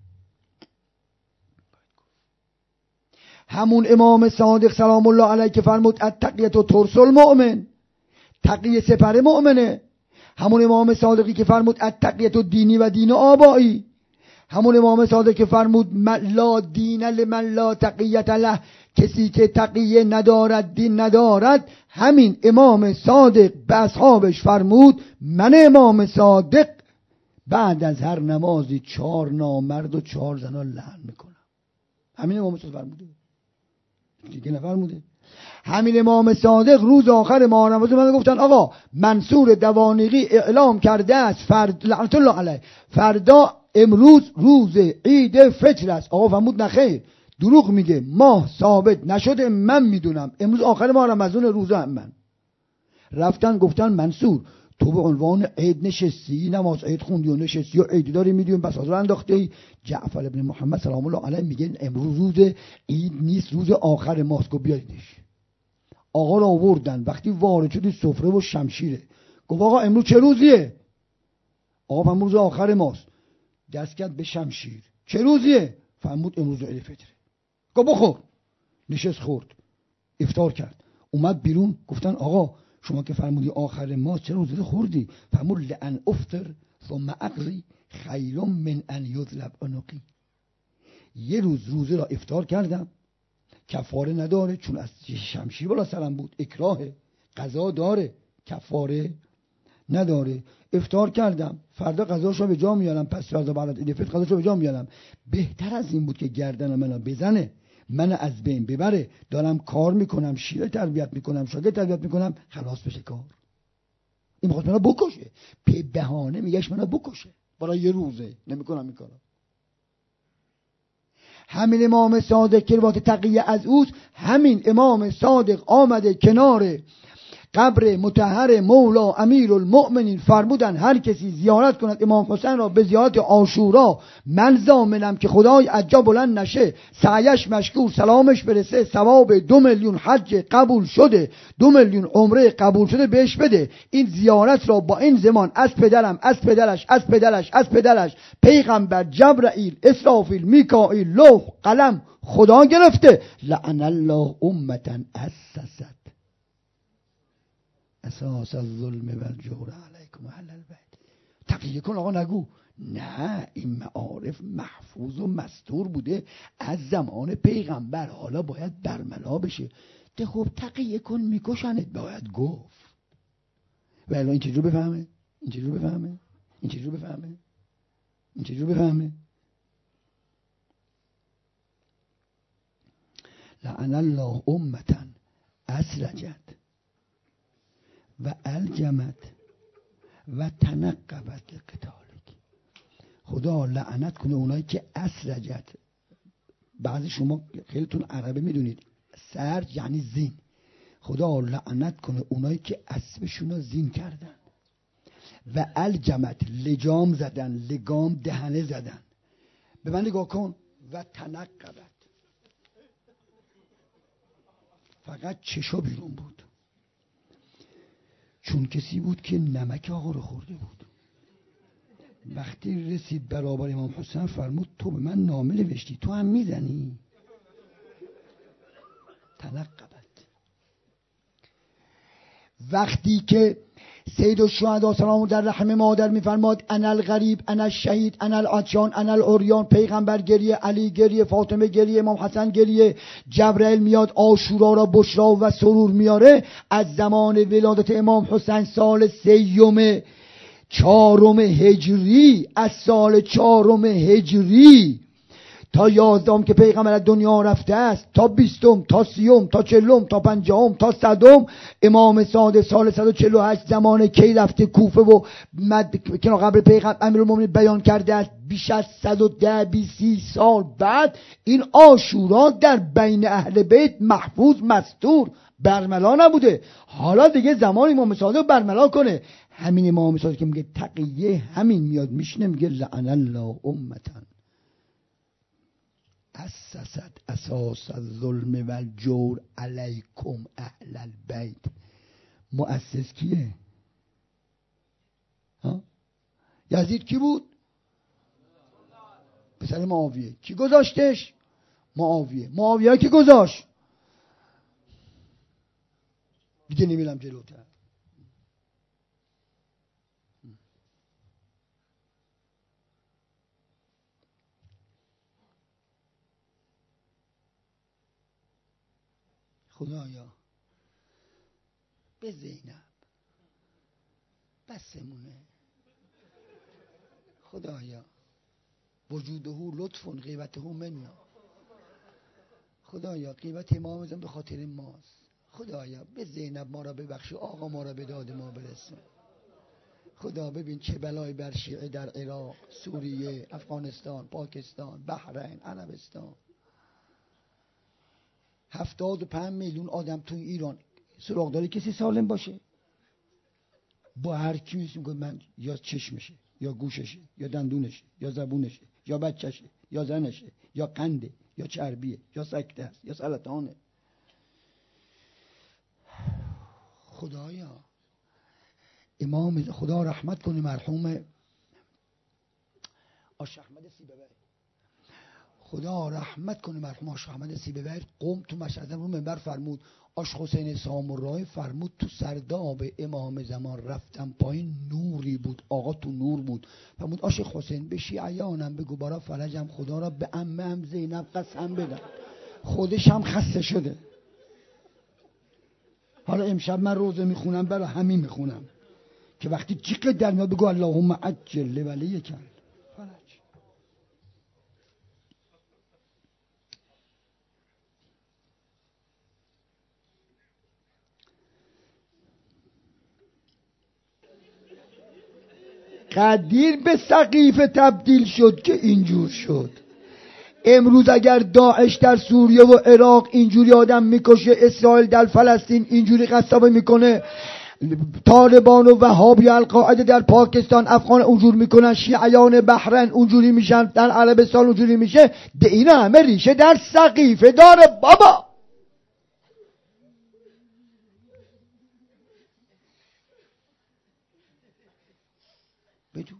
همون امام صادق سلام الله علیه که فرمود التقیه ترس المؤمن، تقیه سپر مؤمنه. همون امام صادقی که فرمود التقیه دینی و دین آبایی. همون امام صادق که فرمود لا دین لمن لا تقیه له، کسی که تقیه ندارد دین ندارد. همین امام صادق به اصحابش فرمود من امام صادق بعد از هر نمازی چهار نامرد و چهار زنان لعن میکنم. همین امام صادق فرموده، دیگه نفرموده. همین امام صادق روز آخر ماه رمضان من گفتن آقا منصور دوانیقی اعلام کرده است فرد لعنت الله علیه فردا امروز روز عید فطر است. آقا فرمود نخیر، دروغ میگه، ماه ثابت نشده، من میدونم امروز آخر ماه رمضان روزه هم من. رفتن گفتن منصور تو به عنوان عید نشستی، نماز عید خوندی و نشستی و عید داری میدونی بس از انداختی. جعفر ابن محمد سلام الله علیه میگه امروز روز عید نیست، روز آخر ماست، گفت بیاریدش. آقا را آوردن، وقتی وارد شد سفره و شمشیره، گفت آقا امروز چه روزیه؟ آقا امروز آخر ماست. دست کرد به شمشیر، چه روزیه؟ فرمود امروز عید فطره. گفت بخور. نشست خورد، افطار کرد، اومد بیرون. گفتن آقا شما که فرمودی آخر ماست چرا روزه خوردی؟ فرمود لئن افطر ثم اقضی خیر من ان یذلب عنقی. یه روز روزه را افطار کردم، کفاره نداره چون از شمشیر بالا سرم بود، اکراهه، قضا داره، کفاره نداره. افطار کردم، فردا قضاشو به جا میارم، پس فردا بعد عید فطر قضاشو به جا میارم. بهتر از این بود که گردن منو بزنه، من از بین ببره. دارم کار میکنم، شیر تربیت میکنم، شاگرد تربیت میکنم، خلاص بشه کار. این میخواد منو بکشه، به بهانه میگهش منو بکشه برای یه روزه. نمیکنم این کارا. همین امام صادق که روایت تقیه از اوست، همین امام صادق آمده کنار قبر مطهر مولا امیر المؤمنین، فرمودن هر کسی زیارت کند امام حسین را به زیارت عاشورا، من ضامنم که خدای عجب بلند نشه، سعیش مشکور، سلامش برسه، ثواب دو میلیون حج قبول شده، دو میلیون عمره قبول شده بهش بده. این زیارت را با این زمان از پدرم، از پدرش، از پدرش، از پدرش، پیغمبر، جبرائیل، اسرافیل، میکائیل، لوح، قلم خدا گرفته. لعن الله امتا اسست اساس الظلم و الجور علیکم اهل البیت. تقیه کن آقا نگو. نه، این معارف محفوظ و مستور بوده از زمان پیغمبر، حالا باید برملا بشه. ده خب تقیه کن میکشنت، باید گفت. ولی این چجور بفهمه؟ این چجور بفهمه؟ این چجور بفهمه؟ این چجور بفهمه؟ لعن الله امتا اسرجت و الجمت و تنقبت لقتالک. خدا لعنت کنه اونایی که اسرجت بعضی شما خیلیتون عربه میدونید سرج یعنی زین. خدا لعنت کنه اونایی که اسبشون رو زین کردن و الجمت لجام زدن، لگام دهنه زدن. به من نگاه کن. و تنقبت، فقط چشا بیرون بود، چون کسی بود که نمک آقا رو خورده بود. وقتی رسید برابر امام حسین فرمود تو به من نامه نوشتی، تو هم میزنی؟ تنقبت. وقتی که سید الشهدا سلام در رحم مادر میفرماد انا الغریب انا الشهید انا العطشان انا العریان، پیغمبر گریه، علی گریه، فاطمه گریه، امام حسن گریه، جبرئیل میاد عاشورا را بشرا و سرور میاره. از زمان ولادت امام حسین سال سیوم چهارم هجری، از سال چهارم هجری تا یازدهم که پیغمبر از دنیا رفته است، تا بیستم، تا سیوم، تا چلم، تا پنجاهم، تا صدم، امام صادق سال صد و چهل و هشت زمان کی رفته کوفه و مد... کنار قبر پیغمبر امیرالمومنین بیان کرده است. بیش از صد و ده بیسی سال بعد این عاشورا در بین اهل بیت محفوظ مستور برملا نبوده. حالا دیگه زمان امام صادق برملا کنه. همین امام صادق که میگه تقیه همین میاد میشنه میگه لعن الله امتن اسست اساس الظلم و الجور علیکم اهل البیت. مؤسس کیه؟ ها؟ یزید کی بود؟ پسر معاویه. کی گذاشتش؟ معاویه. معاویه کی گذاشت؟ دیگه نمیرم جلوتر. خدایا به زینب بسمونه. خدایا وجوده لطف غیبته منا. خدایا غیبت امام زم به خاطر ماست. خدایا به زینب ما را ببخش، آقا ما را به داد ما برسون. خدا ببین چه بلای بر شیعه در عراق، سوریه، افغانستان، پاکستان، بحرین، عربستان. هفتاد و پنج میلیون آدم تو ایران سراغ داره کسی سالم باشه؟ با هر کی میسیم که من یا چشمشه یا گوششه یا دندونشه یا زبونشه یا بچهشه یا زنشه یا قنده یا چربیه یا سکته است یا سرطانه. خدایا امام خدا رحمت کنه مرحوم آش احمد سیبوی، خدا رحمت کنه مرحوم آش احمد سیبوی. قم تو مشهد رو منبر فرمود آش حسین سامورایی فرمود تو سرداب امام زمان رفتم پایین نوری بود، آقا تو نور بود. فرمود آش حسین به شیعیانم بگو برا فرجم خدا را به عمه هم زینب قسم بدن، خودش هم خسته شده. حالا امشب من روزه میخونم برای همین میخونم که وقتی جیغ در میاد بگو اللهم عجل ولی کن فرج. قدیر به سقیفه تبدیل شد که اینجور شد. امروز اگر داعش در سوریه و عراق اینجوری آدم میکشه، اسرائیل در فلسطین اینجوری قصابه میکنه، طالبان و وهابی القاعده در پاکستان افغان اونجور میکنن، شیعیان بحرین اونجوری میشن، در عربستان اونجوری میشه، ده اینا همه ریشه در سقیفه داره بابا. بدون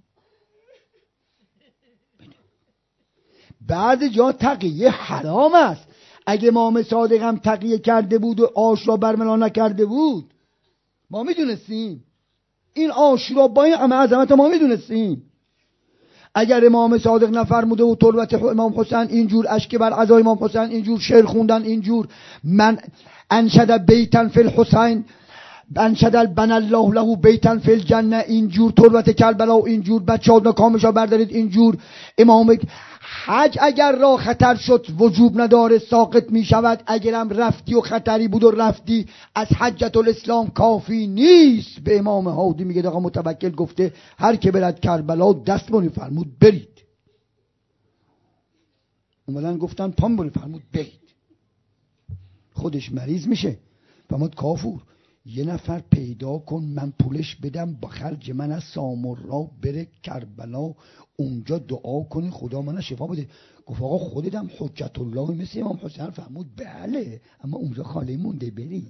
بعضی جا تقیه حرام است. اگه امام صادق هم تقیه کرده بود و عاشورا برملا نکرده بود ما میدونستیم. این عاشورا با این همه عظمت ما میدونستیم. اگر امام صادق نفرموده و تربت امام حسین اینجور اشک بر عزای امام حسین اینجور شعر خوندن، اینجور من انشد بیتن فی الحسین انشد بن الله له بیتن فی الجنه، اینجور تربت کربلا و اینجور بچه ها کامشا بردارید، اینجور امام حج اگر را خطر شد وجوب نداره ساقط می شود. اگرم رفتی و خطری بود و رفتی از حجت الاسلام کافی نیست. به امام هادی میگه آقا متوکل گفته هر که برد کربلا دست منی فرمود برید. اومدن گفتن پام بری، فرمود برید. خودش مریض میشه، فرمود کافور یه نفر پیدا کن من پولش بدم با خرج من از سامرا بره کربلا اونجا دعا کنی خدا من شفا بده. گفت آقا خودتم حجت الله مثل امام حسین. فرمود بله اما اونجا خالی مونده برید.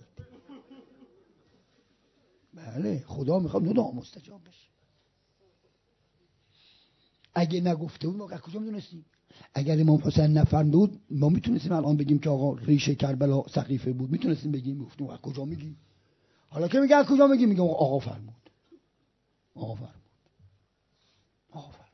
بله خدا میخواد دعا مستجاب بشه. اگه نگفته بود ما کجا میدونستیم؟ اگر امام حسین نفرمود ما میتونستیم الان بگیم که آقا ریشه کربلا سقیفه بود، میتونستیم بگیم. گفتیم از کجا میگی؟ حالا که میگه از کجا میگی؟ میگم آقا فرمود. آقا فرمود. آقا فرمود.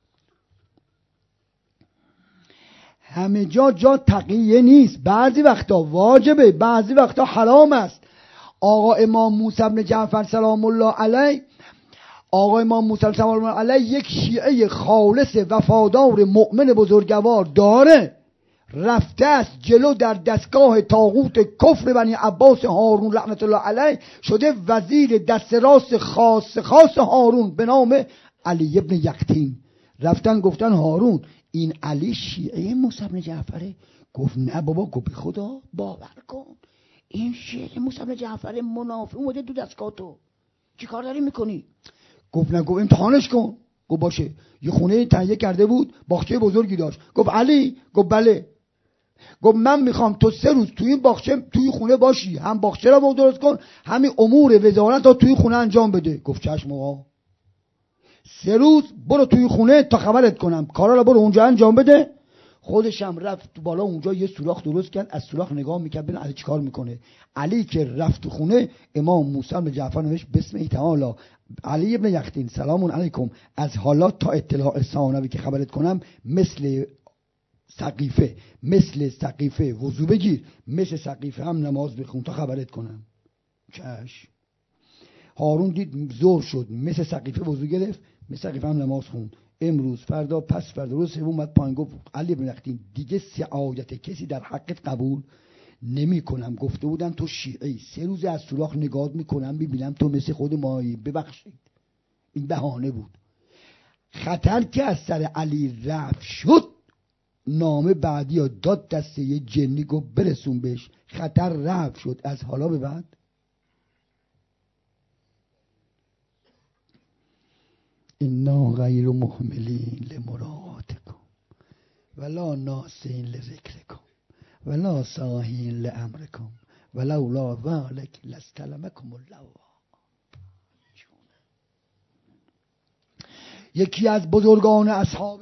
همه جا جا تقیه نیست، بعضی وقتا واجبه، بعضی وقتا حرام است. آقا امام موسی بن جعفر سلام الله علیه، آقا امام موسی سلام الله علیه یک شیعه خالص وفادار مؤمن بزرگوار داره، رفته است جلو در دستگاه طاغوت کفر بنی عباس هارون لعنت الله علیه، شده وزیر دست راست خاص خاص هارون به نام علی ابن یقطین. رفتن گفتن هارون این علی شیعه موسی بن جعفره؟ گفت نه بابا، گفت به خدا باور کن این شیعه موسی بن جعفر منافق اومده دو دستگاه تو، چی کار داری میکنی؟ گفت نه. گفت امتحانش کن. گفت باشه. یه خونه تهیه کرده بود، باغچه بزرگی داشت. گفت علی؟ گفت بله. گفت من میخوام تو سه روز توی این باغچه توی خونه باشی، هم باغچه رو درست کن همین امور وزارت رو توی خونه انجام بده. گفت چشم آقا. سه روز برو توی خونه تا خبرت کنم، کارا رو برو اونجا انجام بده. خودش هم رفت بالا اونجا یه سوراخ درست کرد، از سوراخ نگاه میکرد ببین علی چیکار میکنه. علی که رفت تو خونه، امام موسی بن جعفر نوشت بسم تعالی علی ابن یقطین سلام علیکم، از حالا تا اطلاع ثانوی که خبرت کنم مثل سقیفه مثل سقیفه وضو بگیر، مثل سقیفه هم نماز بخون تا خبرت کنم. چش. هارون دید زور شد، مثل سقیفه وضو گرفت، مثل سقیفه هم نماز خوند. امروز فردا پس فردا روز سوم اومد پایین گفت علی بن یقطین دیگه سعادت کسی در حقت قبول نمی کنم. گفته بودن تو شیعی، سه روز از سوراخ نگاه میکنم ببینم تو مثل خود مایی. ببخشید این بهانه بود. خطر که از سر علی رفت شد، نامه بعدی ها داد دسته یه جنی گفت برسون بهش، خطر رفت شد. از حالا به بعد اینا غیر محملین لمراعاتکم ولا ناسین لذکرکم ولا ساهین لامرکم ولولا ذلک لاستلمکم الله. یکی از بزرگان اصحاب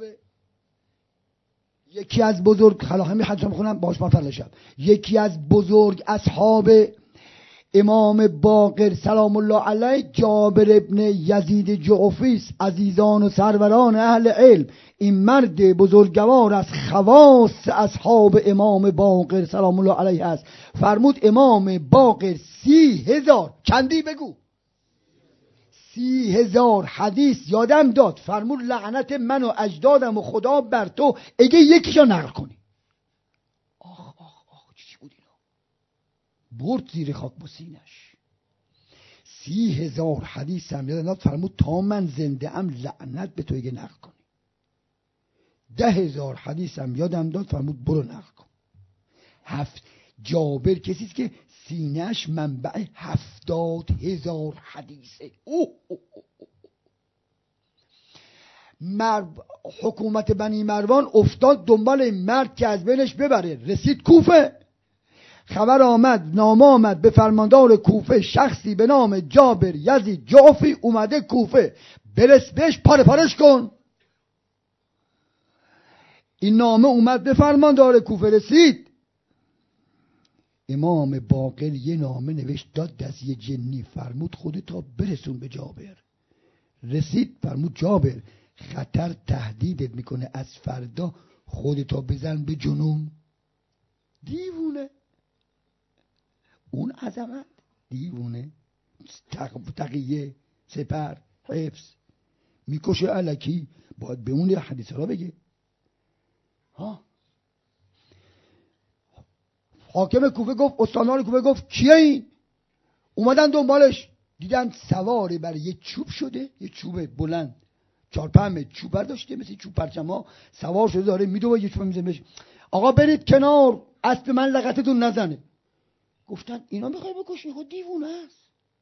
یکی از بزرگ خلا همین حدیث میخونم باش مطلع شب یکی از بزرگ اصحاب امام باقر سلام الله علیه جابر ابن یزید جعفی عزیزان و سروران اهل علم، این مرد بزرگوار از خواص اصحاب امام باقر سلام الله علیه است. فرمود امام باقر سی هزار چندی بگو سی هزار حدیث یادم داد. فرمود لعنت من و اجدادم و خدا بر تو اگه یکیشو نقل کنی. آخ آخ آخ چی بود اینا؟ برد زیر خاک با سینش. سی هزار حدیث هم یادم داد. فرمود تا من زنده ام لعنت به تو اگه نقل کنی. ده هزار حدیث هم یادم داد. فرمود برو نقل کن. هفت جابر کسیست که سینه‌اش منبع هفتاد هزار حدیثه. اوه اوه اوه. مر... حکومت بنی مروان افتاد دنبال این مرد که از بینش ببره. رسید کوفه، خبر آمد، نامه آمد به فرماندار کوفه، شخصی به نام جابر یزید جعفی اومده کوفه، برس بهش پاره پارش کن. این نامه اومد به فرماندار کوفه، رسید. امام باقر یه نامه نوشت داد دست یه جنی، فرمود خودتا برسون به جابر. رسید فرمود جابر خطر تهدیدت میکنه، از فردا خودتا بزن به جنون. دیوونه اون عظمت، دیوونه تقیه سپر حفظ میکشه الکی. باید به اون حدیث را بگه. ها حاکم کوفه گفت، استاندار کوفه گفت کیه این؟ اومدن دنبالش، دیدن سواری بر یه چوب شده، یه چوب بلند چهار پنج چوب برداشته مثل چوب پرچم ها، سوار شده داره میدوه، یه چوب میزنه بهش. آقا برید کنار، اسب من لغتتون نزنه. گفتن اینا میخوای بکشی؟ خود دیوونه است.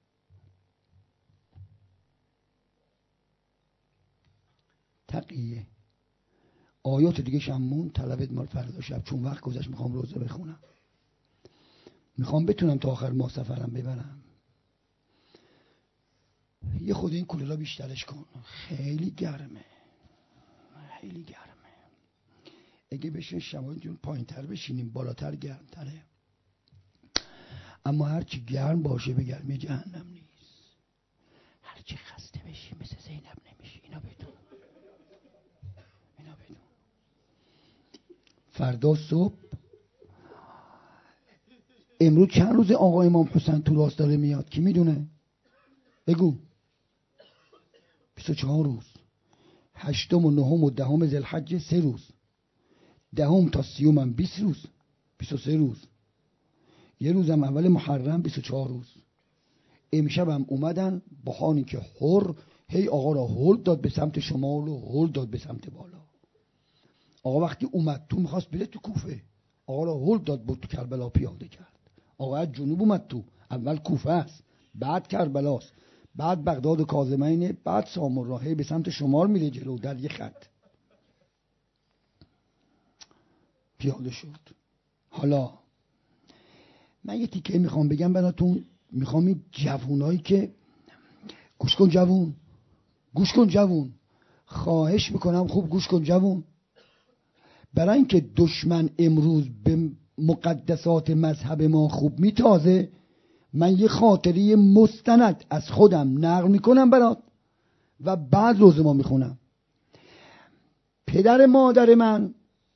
تقیه آیات دیگه شمون طلبت مال فردا شب، چون وقت گذشت میخوام روزه بخونم، میخوام بتونم تا آخر ماه سفرم ببرم. یه خود این کولرا بیشترش کن، خیلی گرمه، خیلی گرمه. اگه بشه شما جون پایین تر بشینیم، بالاتر گرم تره. اما هرچی گرم باشه به گرمی جهنم نیست. هرچی خسته بشی مثل زینب نمیشی. اینا بدون اینا بدون فردا صبح، امروز چند روز آقا امام حسین تو راست داره میاد؟ کی میدونه؟ بگو. بیست و چهار روز. هشتم و نهم و دهم ذوالحجه سه روز. دهم تا سیوم هم بیست روز. بیست و سه روز. یه روزم اول محرم بیست و چهار روز. امشب هم اومدن با خانی که حر هی آقا را هل داد به سمت شمال و هل داد به سمت بالا. آقا وقتی اومد تو میخواست بره تو کوفه، آقا را هل داد بود تو کربلا پیاده کرد. آقا از جنوب اومد تو، اول کوفه است، بعد کربلاست، بعد بغداد و کاظمینه، بعد سامرا، هی به سمت شمال میره جلو در یه خط پیاده شد. حالا من یه تیکه میخوام بگم براتون. میخوام این جوونایی که گوش کن جوون، گوش کن جوون، خواهش میکنم خوب گوش کن جوون. برای اینکه دشمن امروز به مقدسات مذهب ما خوب میتازه، من یه خاطری مستند از خودم نقل میکنم برات و بعد روز ما میخونم. پدر مادر من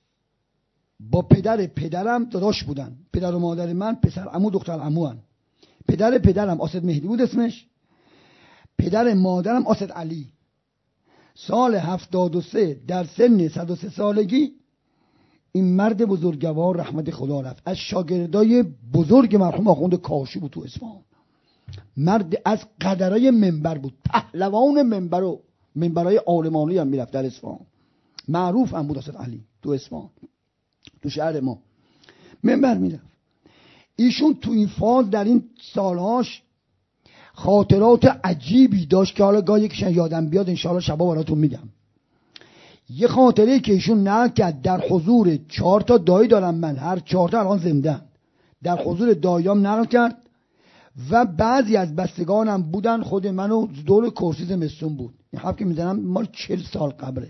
با پدر پدرم داداش بودن. پدر و مادر من پسر عمو دختر عمو هن. پدر پدرم آسد مهدی بود اسمش، پدر مادرم آسد علی. سال هفتاد و سه در سن صد و سه سالگی این مرد بزرگوار رحمت خدا رفت. از شاگردای بزرگ مرحوم آخوند کاشی بود تو اصفهان. مرد از قدرای منبر بود، پهلوان منبر و منبرای عالمانی هم میرفت در اصفهان. معروف هم بود آسد علی تو اصفهان، تو شهر ما منبر میرفت. ایشون تو این فاز در این سالهاش خاطرات عجیبی داشت که حالا گاهی یکیشون یادم بیاد انشاءالله شبا براتون میگم. یه خاطره که ایشون نقل کرد در حضور چهار تا دایی دارم من، هر چهار تا الان زنده، در حضور داییام نقل کرد و بعضی از بستگانم بودن. خود منو دور کرسی زمستون بود، این حرف که میزنم مال چهل سال قبله.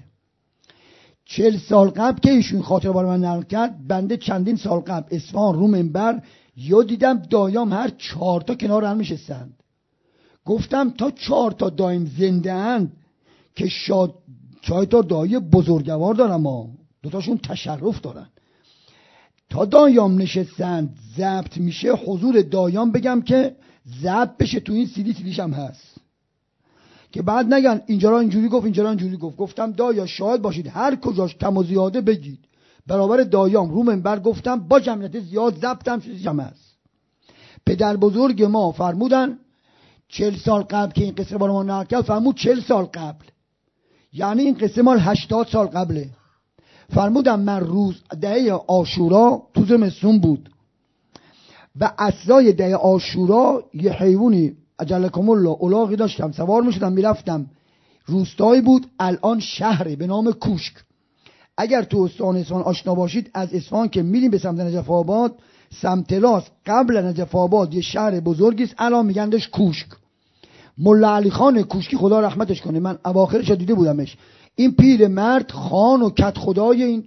چهل سال قبل که ایشون خاطره برای من نقل کرد، بنده چندین سال قبل اصفهان رو منبر یا دیدم دایام هر چهار تا کنار هم نشستند. گفتم تا چهار تا دایم زنده اند که شاد چهار تا دایی بزرگوار دارم، ما دوتاشون تشرف دارن. تا دایام نشستند ضبط میشه، حضور دایام بگم که ضبط بشه تو این سیدی، سیدیش هم هست که بعد نگن اینجا را اینجوری گفت اینجا را اینجوری گفت. گفتم دایا شاهد باشید، هر کجاش کم و زیاده بگید. برابر دایام رو منبر گفتم با جمعیت زیاد ضبطم چیزی هم هست. پدر بزرگ ما فرمودن چهل سال قبل که این قصه برای ما نقل کرد، فرمود چهل سال قبل، یعنی این قصه مال هشتاد سال قبله. فرمودم من روز دهه عاشورا تو زمستون بود و عصرای دهه عاشورا یه حیوانی اجلکم الله الاغی داشتم، سوار میشدم میرفتم. روستایی بود، الان شهره به نام کوشک. اگر تو استان اصفهان آشنا باشید، از اصفهان که میریم به سمت نجف آباد، سمت راست قبل نجف آباد یه شهر بزرگی است، الان میگندش کوشک. ملا علی خان کوشکی خدا رحمتش کنه، من اواخرش دیده بودمش. این پیر مرد خان و کت خدای این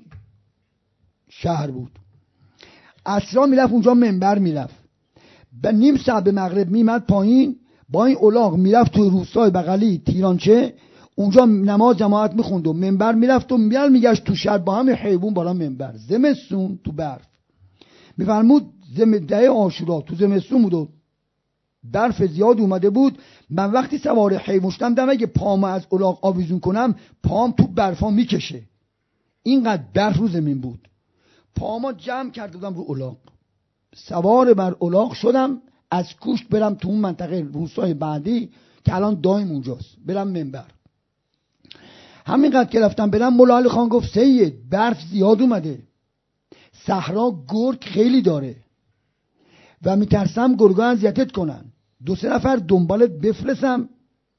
شهر بود. عصرا میرفت اونجا منبر میرفت، به نیم ساعت به مغرب میمد پایین با این الاغ میرفت تو روستای بغلی تیرانچه، اونجا نماز جماعت میخوند و منبر میرفت و میال میگشت تو شهر با همه حیوان بالا منبر. زمستون تو برف. میفرمود زم ده عاشورا تو زمستون بود و برف زیاد اومده بود. من وقتی سوار حیوان شدم دم اگه پام از الاغ آویزون کنم پام تو برفا میکشه، اینقدر برف رو زمین بود. پاما جمع کرده بودم رو الاغ، سوار بر الاغ شدم از کوشک برم تو اون منطقه روستای بعدی که الان دایم اونجاست، برم منبر. همینقدر که رفتم برم، مولا علی خان گفت سید برف زیاد اومده. صحرا گرگ خیلی داره و میترسم گرگا اذیتت کنن، دو سه نفر دنبالت بفرستم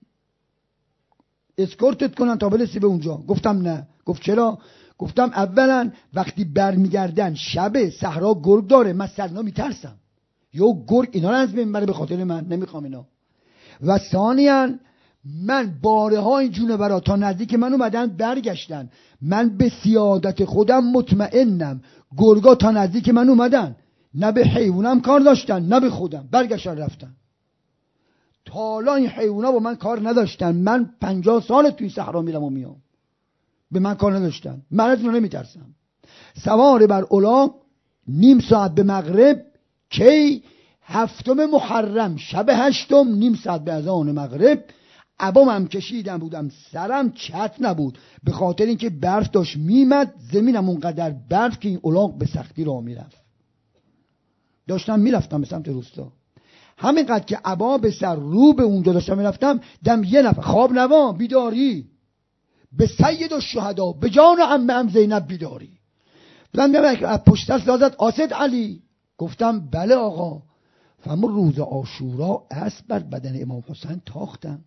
اسکورتت کنن تا برسی به اونجا. گفتم نه. گفت چرا؟ گفتم اولا وقتی برمیگردن شب صحرا گرگ داره، من سرنا میترسم، یا گرگ اینا رو از بین بره به خاطر من، نمیخوام اینا. و ثانیاً من باره ها این جونه برا تا نزدیک من اومدن برگشتن، من به سیادت خودم مطمئنم. گرگا تا نزدیک من اومدن، نه به حیوانم کار داشتن نه به خودم، برگشتن رفتن. تا حالا این حیونا با من کار نداشتن. من پنجاه سال توی صحرا میرم و میام، به من کار نداشتن. من از اون نمیترسم. سوار بر الاغ نیم ساعت به مغرب، کی؟ هفتم محرم شب هشتم، نیم ساعت به اذان مغرب. عبام هم کشیدم بودم، سرم چت نبود به خاطر اینکه برف داشت میمد، زمینم اونقدر برف که این الاغ به سختی راه میرفت. داشتم میرفتم به سمت روستا، همینقدر که عبا به سر رو به اونجا داشتم میرفتم، دم یه نفر خواب نوا بیداری به سید الشهدا به جان عمه ام زینب بیداری. بودم از پشت سر صدا زد آسد علی. گفتم بله آقا. فرمود روز عاشورا اسب بر بدن امام حسین تاختند.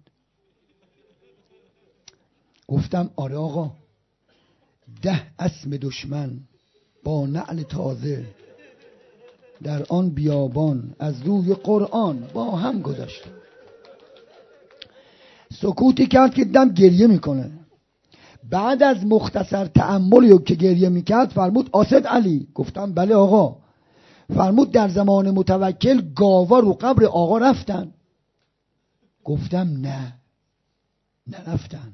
گفتم آره آقا. ده اسم دشمن با نعل تازه در آن بیابان از روی قرآن با هم گذشت. سکوتی کرد که دم گریه میکنه. بعد از مختصر تأملی که گریه میکرد فرمود آسد علی. گفتم بله آقا. فرمود در زمان متوکل گاوا رو قبر آقا رفتن. گفتم نه نرفتن.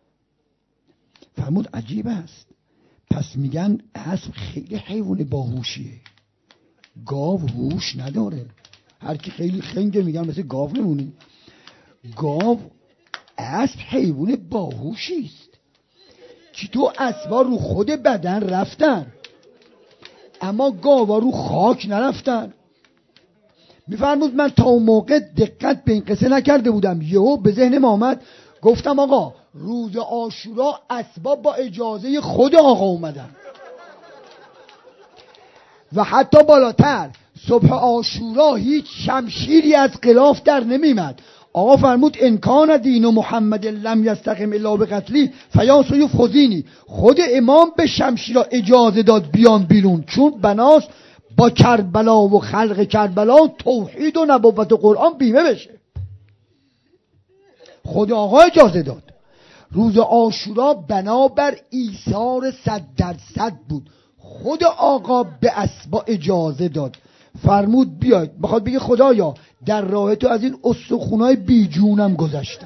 فرمود عجیب است، پس میگن اسب خیلی حیوان باهوشیه، گاو هوش نداره. هر کی خیلی خنگه میگن مثل گاو نمونی. گاو اسب حیوان باهوشی است. چی تو اسبا رو خود بدن رفتن اما گاوا رو خاک نرفتن. میفرمود من تا اون موقع دقت به این قصه نکرده بودم، یهو به ذهنم آمد. گفتم آقا روز عاشورا اسباب با اجازه خود آقا اومدن و حتی بالاتر صبح عاشورا هیچ شمشیری از غلاف در نمیمد. آقا فرمود انکان دین و محمد لم یستقم الا به قتلی فیا سیوف خذینی. خود امام به شمشیرا اجازه داد بیان بیرون، چون بناست با کربلا و خلق کربلا توحید و نبوت و قرآن بیمه بشه. خود آقا اجازه داد. روز عاشورا بنابر ایثار صد درصد بود. خود آقا به اسبا اجازه داد. فرمود بیاید، بخواد بگه خدایا در راه تو از این استخونای بیجونم گذشتم.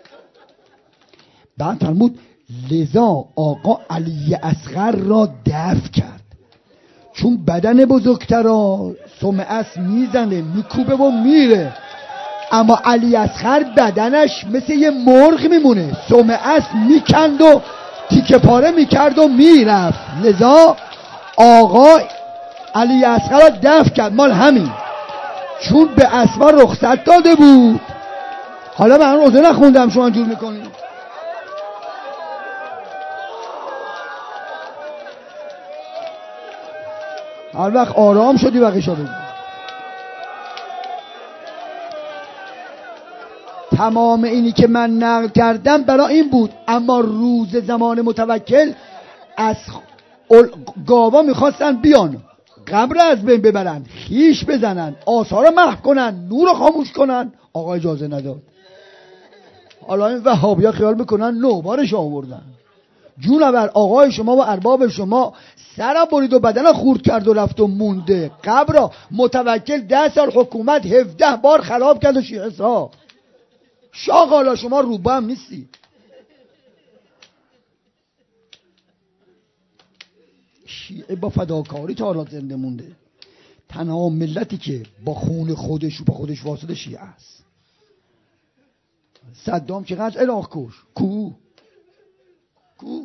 بعد فرمود لذا آقا علی اصغر را دفع کرد، چون بدن بزرگترا سمعت میزنه میکوبه و میره، اما علی اصغر بدنش مثل یه مرغ میمونه، سمعت میکند و تیکه پاره میکرد و میرفت. لذا آقا علی اصغر را دفع کرد. مال همین، چون به اسبا رخصت داده بود. حالا من روزه نخوندم شما جور میکنید. هر وقت آرام شدی بقیشا بگی. تمام اینی که من نقل کردم برای این بود. اما روز زمان متوکل از گاوا میخواستن بیان قبر از بین ببرن، خیش بزنن، آثار محو کنن، نور خاموش کنن. آقا اجازه نداد. حالا این وهابیا خیال میکنن نوبارش آوردن. جونور آقای شما و ارباب شما سرم برید و بدن خورد کرد و رفت و مونده. قبر متوکل ده سال حکومت هفده بار خراب کرد و شیعه سا. شاق حالا شما روبه هم نیستی. شیعه با فداکاری تا حالا زنده مونده. تنها ملتی که با خون خودش و با خودش واسطه شیعه است. صدام چقدر عراق کش کو کو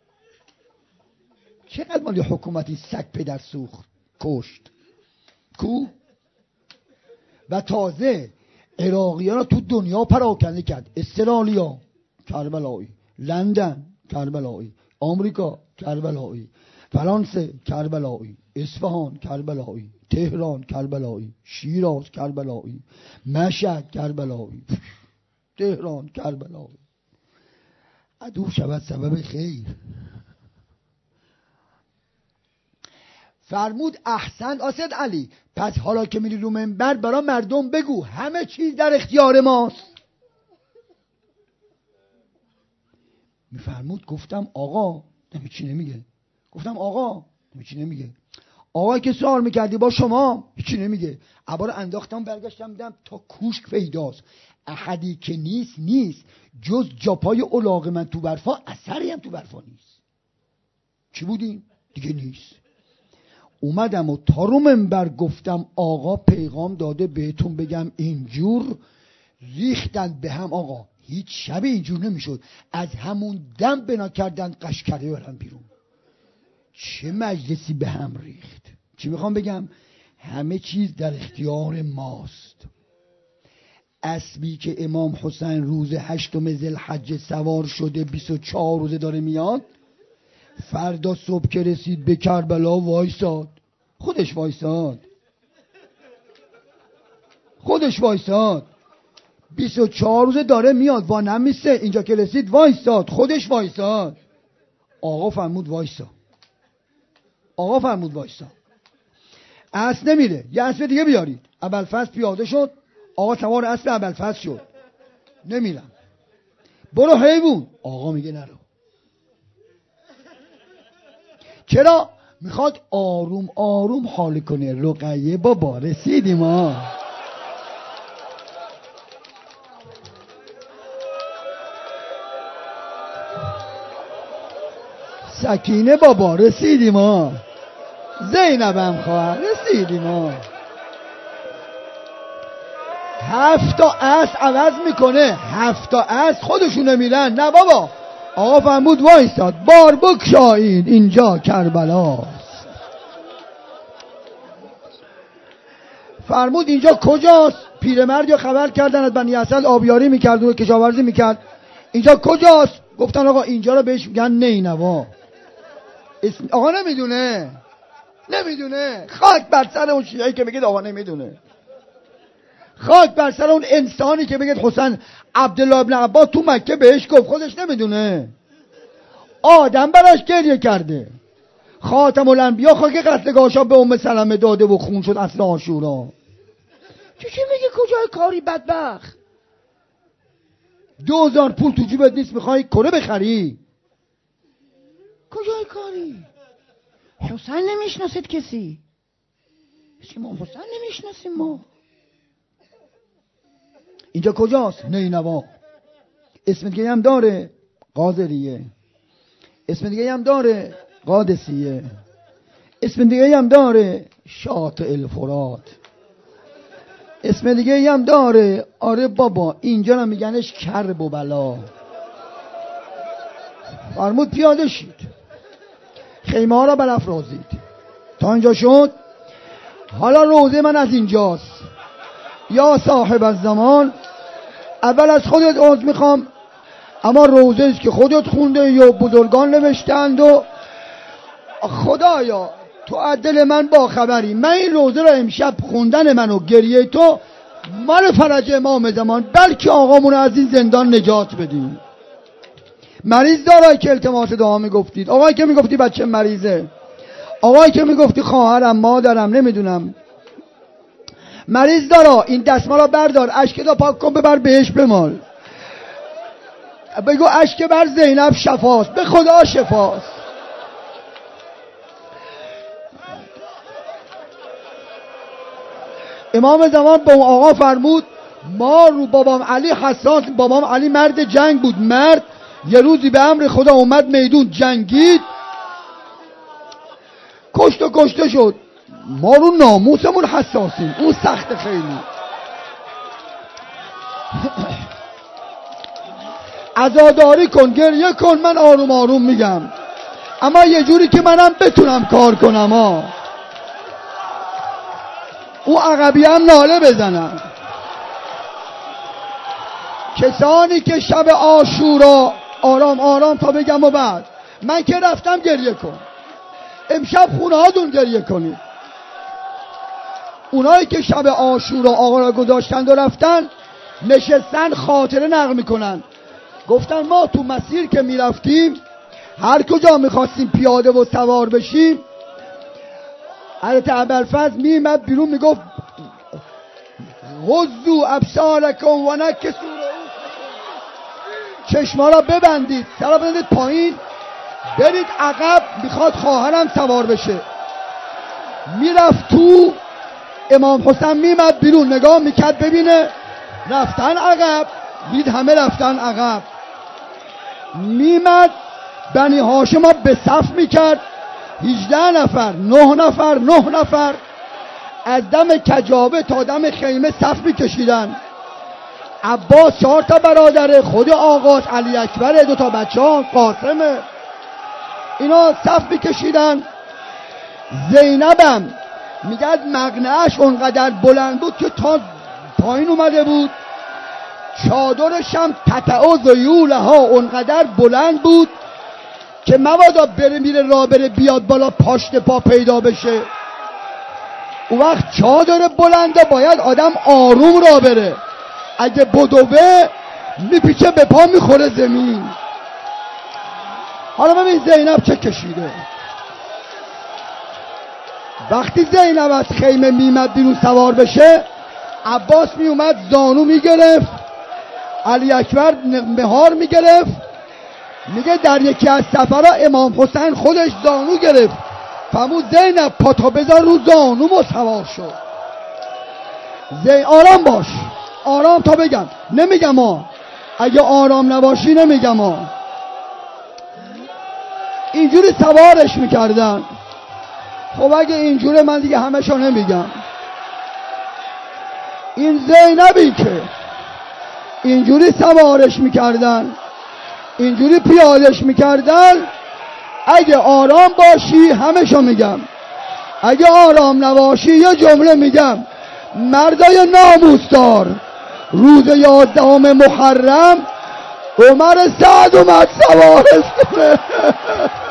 چقدر مالی حکومتی سگ پدر سوخت کشت کو. و تازه عراقی ها را تو دنیا پراکنده کرد. استرالیا کربلایی، لندن کربلایی، آمریکا کربلایی. فرانسه کربلایی، اصفهان کربلایی، تهران کربلایی، شیراز کربلایی، مشهد کربلایی، تهران کربلایی. عدو شود سبب خیر. فرمود احسن اسد علی، پس حالا که میری رو منبر برای مردم بگو همه چیز در اختیار ماست. میفرمود گفتم آقا، هیچی نمیگه. گفتم آقا، هیچی نمیگه. آقا که سوال میکردی با شما، هیچی نمیگه. عبا رو انداختم برگشتم دیدم تا کوشک پیداست. احدی که نیست نیست، جز جاپای الاغ من تو برفا، اثری هم تو برفا نیست. چی بودیم؟ دیگه نیست. اومدم و تا رو منبر گفتم آقا پیغام داده بهتون بگم اینجور ریختن به هم. آقا هیچ شب اینجور نمیشد، از همون دم بنا کردن قشقره برن بیرون. چه مجلسی به هم ریخت. چی میخوام بگم؟ همه چیز در اختیار ماست. اسبی که امام حسین روز هشتم ذوالحجه سوار شده بیست و چهار روزه داره میاد، فردا صبح که رسید به کربلا وایساد. خودش وایساد خودش وایساد بیست و چهار روزه داره میاد، وا نمیسته. اینجا که رسید وایساد، خودش وایساد. آقا فرمود وایسا. آقا فرمود وایسا. اسب نمیره، یه اسب دیگه بیارید. ابوالفضل پیاده شد، آقا سوار اسب ابوالفضل شد. نمیرم. برو حیوان. آقا میگه نرو. چرا؟ میخواد آروم آروم حال کنه. رقیه بابا رسیدیم ما. سکینه بابا رسیدیم ما. زینبم خواهر رسیدیم ما. هفت تا اسب عوض میکنه، هفت تا اسب خودشون نمیرن. نه بابا. آقا فرمود وایستاد. بار بکشایید اینجا کربلاست. فرمود اینجا کجاست؟ پیرمرد یا خبر کردن از بنی اسد آبیاری میکرد و کشاورزی میکرد. اینجا کجاست؟ گفتن آقا اینجا رو بهش میگن نینوا. آقا نمیدونه نمیدونه خاک بر سر اون شیعه‌ای که بگید آقا نمیدونه. خاک بر سر اون انسانی که بگید حسین عبدالله ابن عباس تو مکه بهش گفت، خودش نمیدونه. آدم براش گریه کرده. خاتم الانبیا خاک قتلگاهشا به ام سلمه داده و خون شد اصل عاشورا. چی چی میگه کجای کاری بدبخت؟ دو هزار پول تو جیبت نیست میخوای کره بخری؟ کجای کاری؟ حسین نمیشناسید کسی؟ امام حسین نمیشناسیم ما. اینجا کجاست؟ نینوا. اسم دیگه هم داره قاضریه، اسم دیگه هم داره قادسیه، اسم دیگه هم داره شاطئ الفرات، اسم دیگه هم داره. آره بابا اینجا رو میگنش کرب و بلا. فرمود پیاده شید، خیمه ها را برافرازید. تا اینجا شد. حالا روزه من از اینجاست. یا صاحب الزمان، اول از خودت عذر میخوام، اما روزه است که خودت خونده یا بزرگان نوشتند و خدایا تو از دل من با خبری. من این روزه را امشب خوندن من و گریه تو مال فرج امام زمان، بلکه آقامون از این زندان نجات بدیم. مریض دارای که التماس دعا میگفتید، آقایی که میگفتی بچه مریضه، آقایی که میگفتی خواهرم مادرم نمیدونم مریض دارا، این دستمالا بردار، اشک پاک کن ببر بهش بمال. بگو اشک بر زینب شفاست، به خدا شفاست. امام زمان با اون آقا فرمود ما رو بابام علی حساس. بابام علی مرد جنگ بود، مرد. یه روزی به امر خدا اومد میدون، جنگید، کشت و کشته شد. ما رو ناموسمون حساسیم، اون سخت خیلی. عزاداری کن، گریه کن، من آروم آروم میگم، اما یه جوری که منم بتونم کار کنم ها. اون عقبی هم ناله بزنم. کسانی که شب عاشورا آرام آرام تا بگم و بعد من که رفتم گریه کن. امشب خونه هاتون گریه کنید. اونایی که شب عاشورا آقا را گذاشتند و رفتن، نشستن خاطره نقل میکنن. گفتن ما تو مسیر که میرفتیم، هر کجا میخواستیم پیاده و سوار بشیم، حضرت ابوالفضل میمد بیرون میگفت غضوا ابصارکم و نکسوا رؤوسکم، چشما را ببندید، سر ببندید پایین، برید عقب، میخواد خواهرم سوار بشه. میرفت تو، امام حسین میمد بیرون نگاه میکرد ببینه رفتن عقب، دید همه رفتن عقب. میمد بنی هاشم به صف میکرد، هجده نفر، نه نفر، نه نفر از دم کجاوه تا دم خیمه صف میکشیدن. عباس چهار تا برادره، خود آقاست، علی اکبر، دو تا بچه ها، قاسمه، اینا صف میکشیدن. زینبم میگد مقنعش اونقدر بلند بود که تا پایین اومده بود، چادرش هم تتعو ذیولها اونقدر بلند بود که مبادا بره میره را بره بیاد بالا پاشت پا پیدا بشه. اون وقت چادر بلنده باید آدم آروم را بره، اگه بدوه میپیچه به پا میخوره زمین. حالا ببین زینب چه کشیده. وقتی زینب از خیمه میمد بیرون سوار بشه، عباس میومد زانو میگرفت، علی اکبر مهار میگرفت. میگه در یکی از سفرها امام حسین خودش زانو گرفت، فرمود زینب پاتو بذار رو زانو و سوار شد. زین آرام باش، آرام تا بگم، نمیگم ها، اگه آرام نباشی نمیگم ها. اینجوری سوارش میکردن. خب اگه اینجوره من دیگه همشو نمیگم. این زینبی که اینجوری سوارش میکردن، اینجوری پیادش میکردن، اگه آرام باشی همشو میگم، اگه آرام نباشی یه جمله میگم. مردای ناموسدار، روز یازدهم محرم عمر سعد اومد سوارش کنه.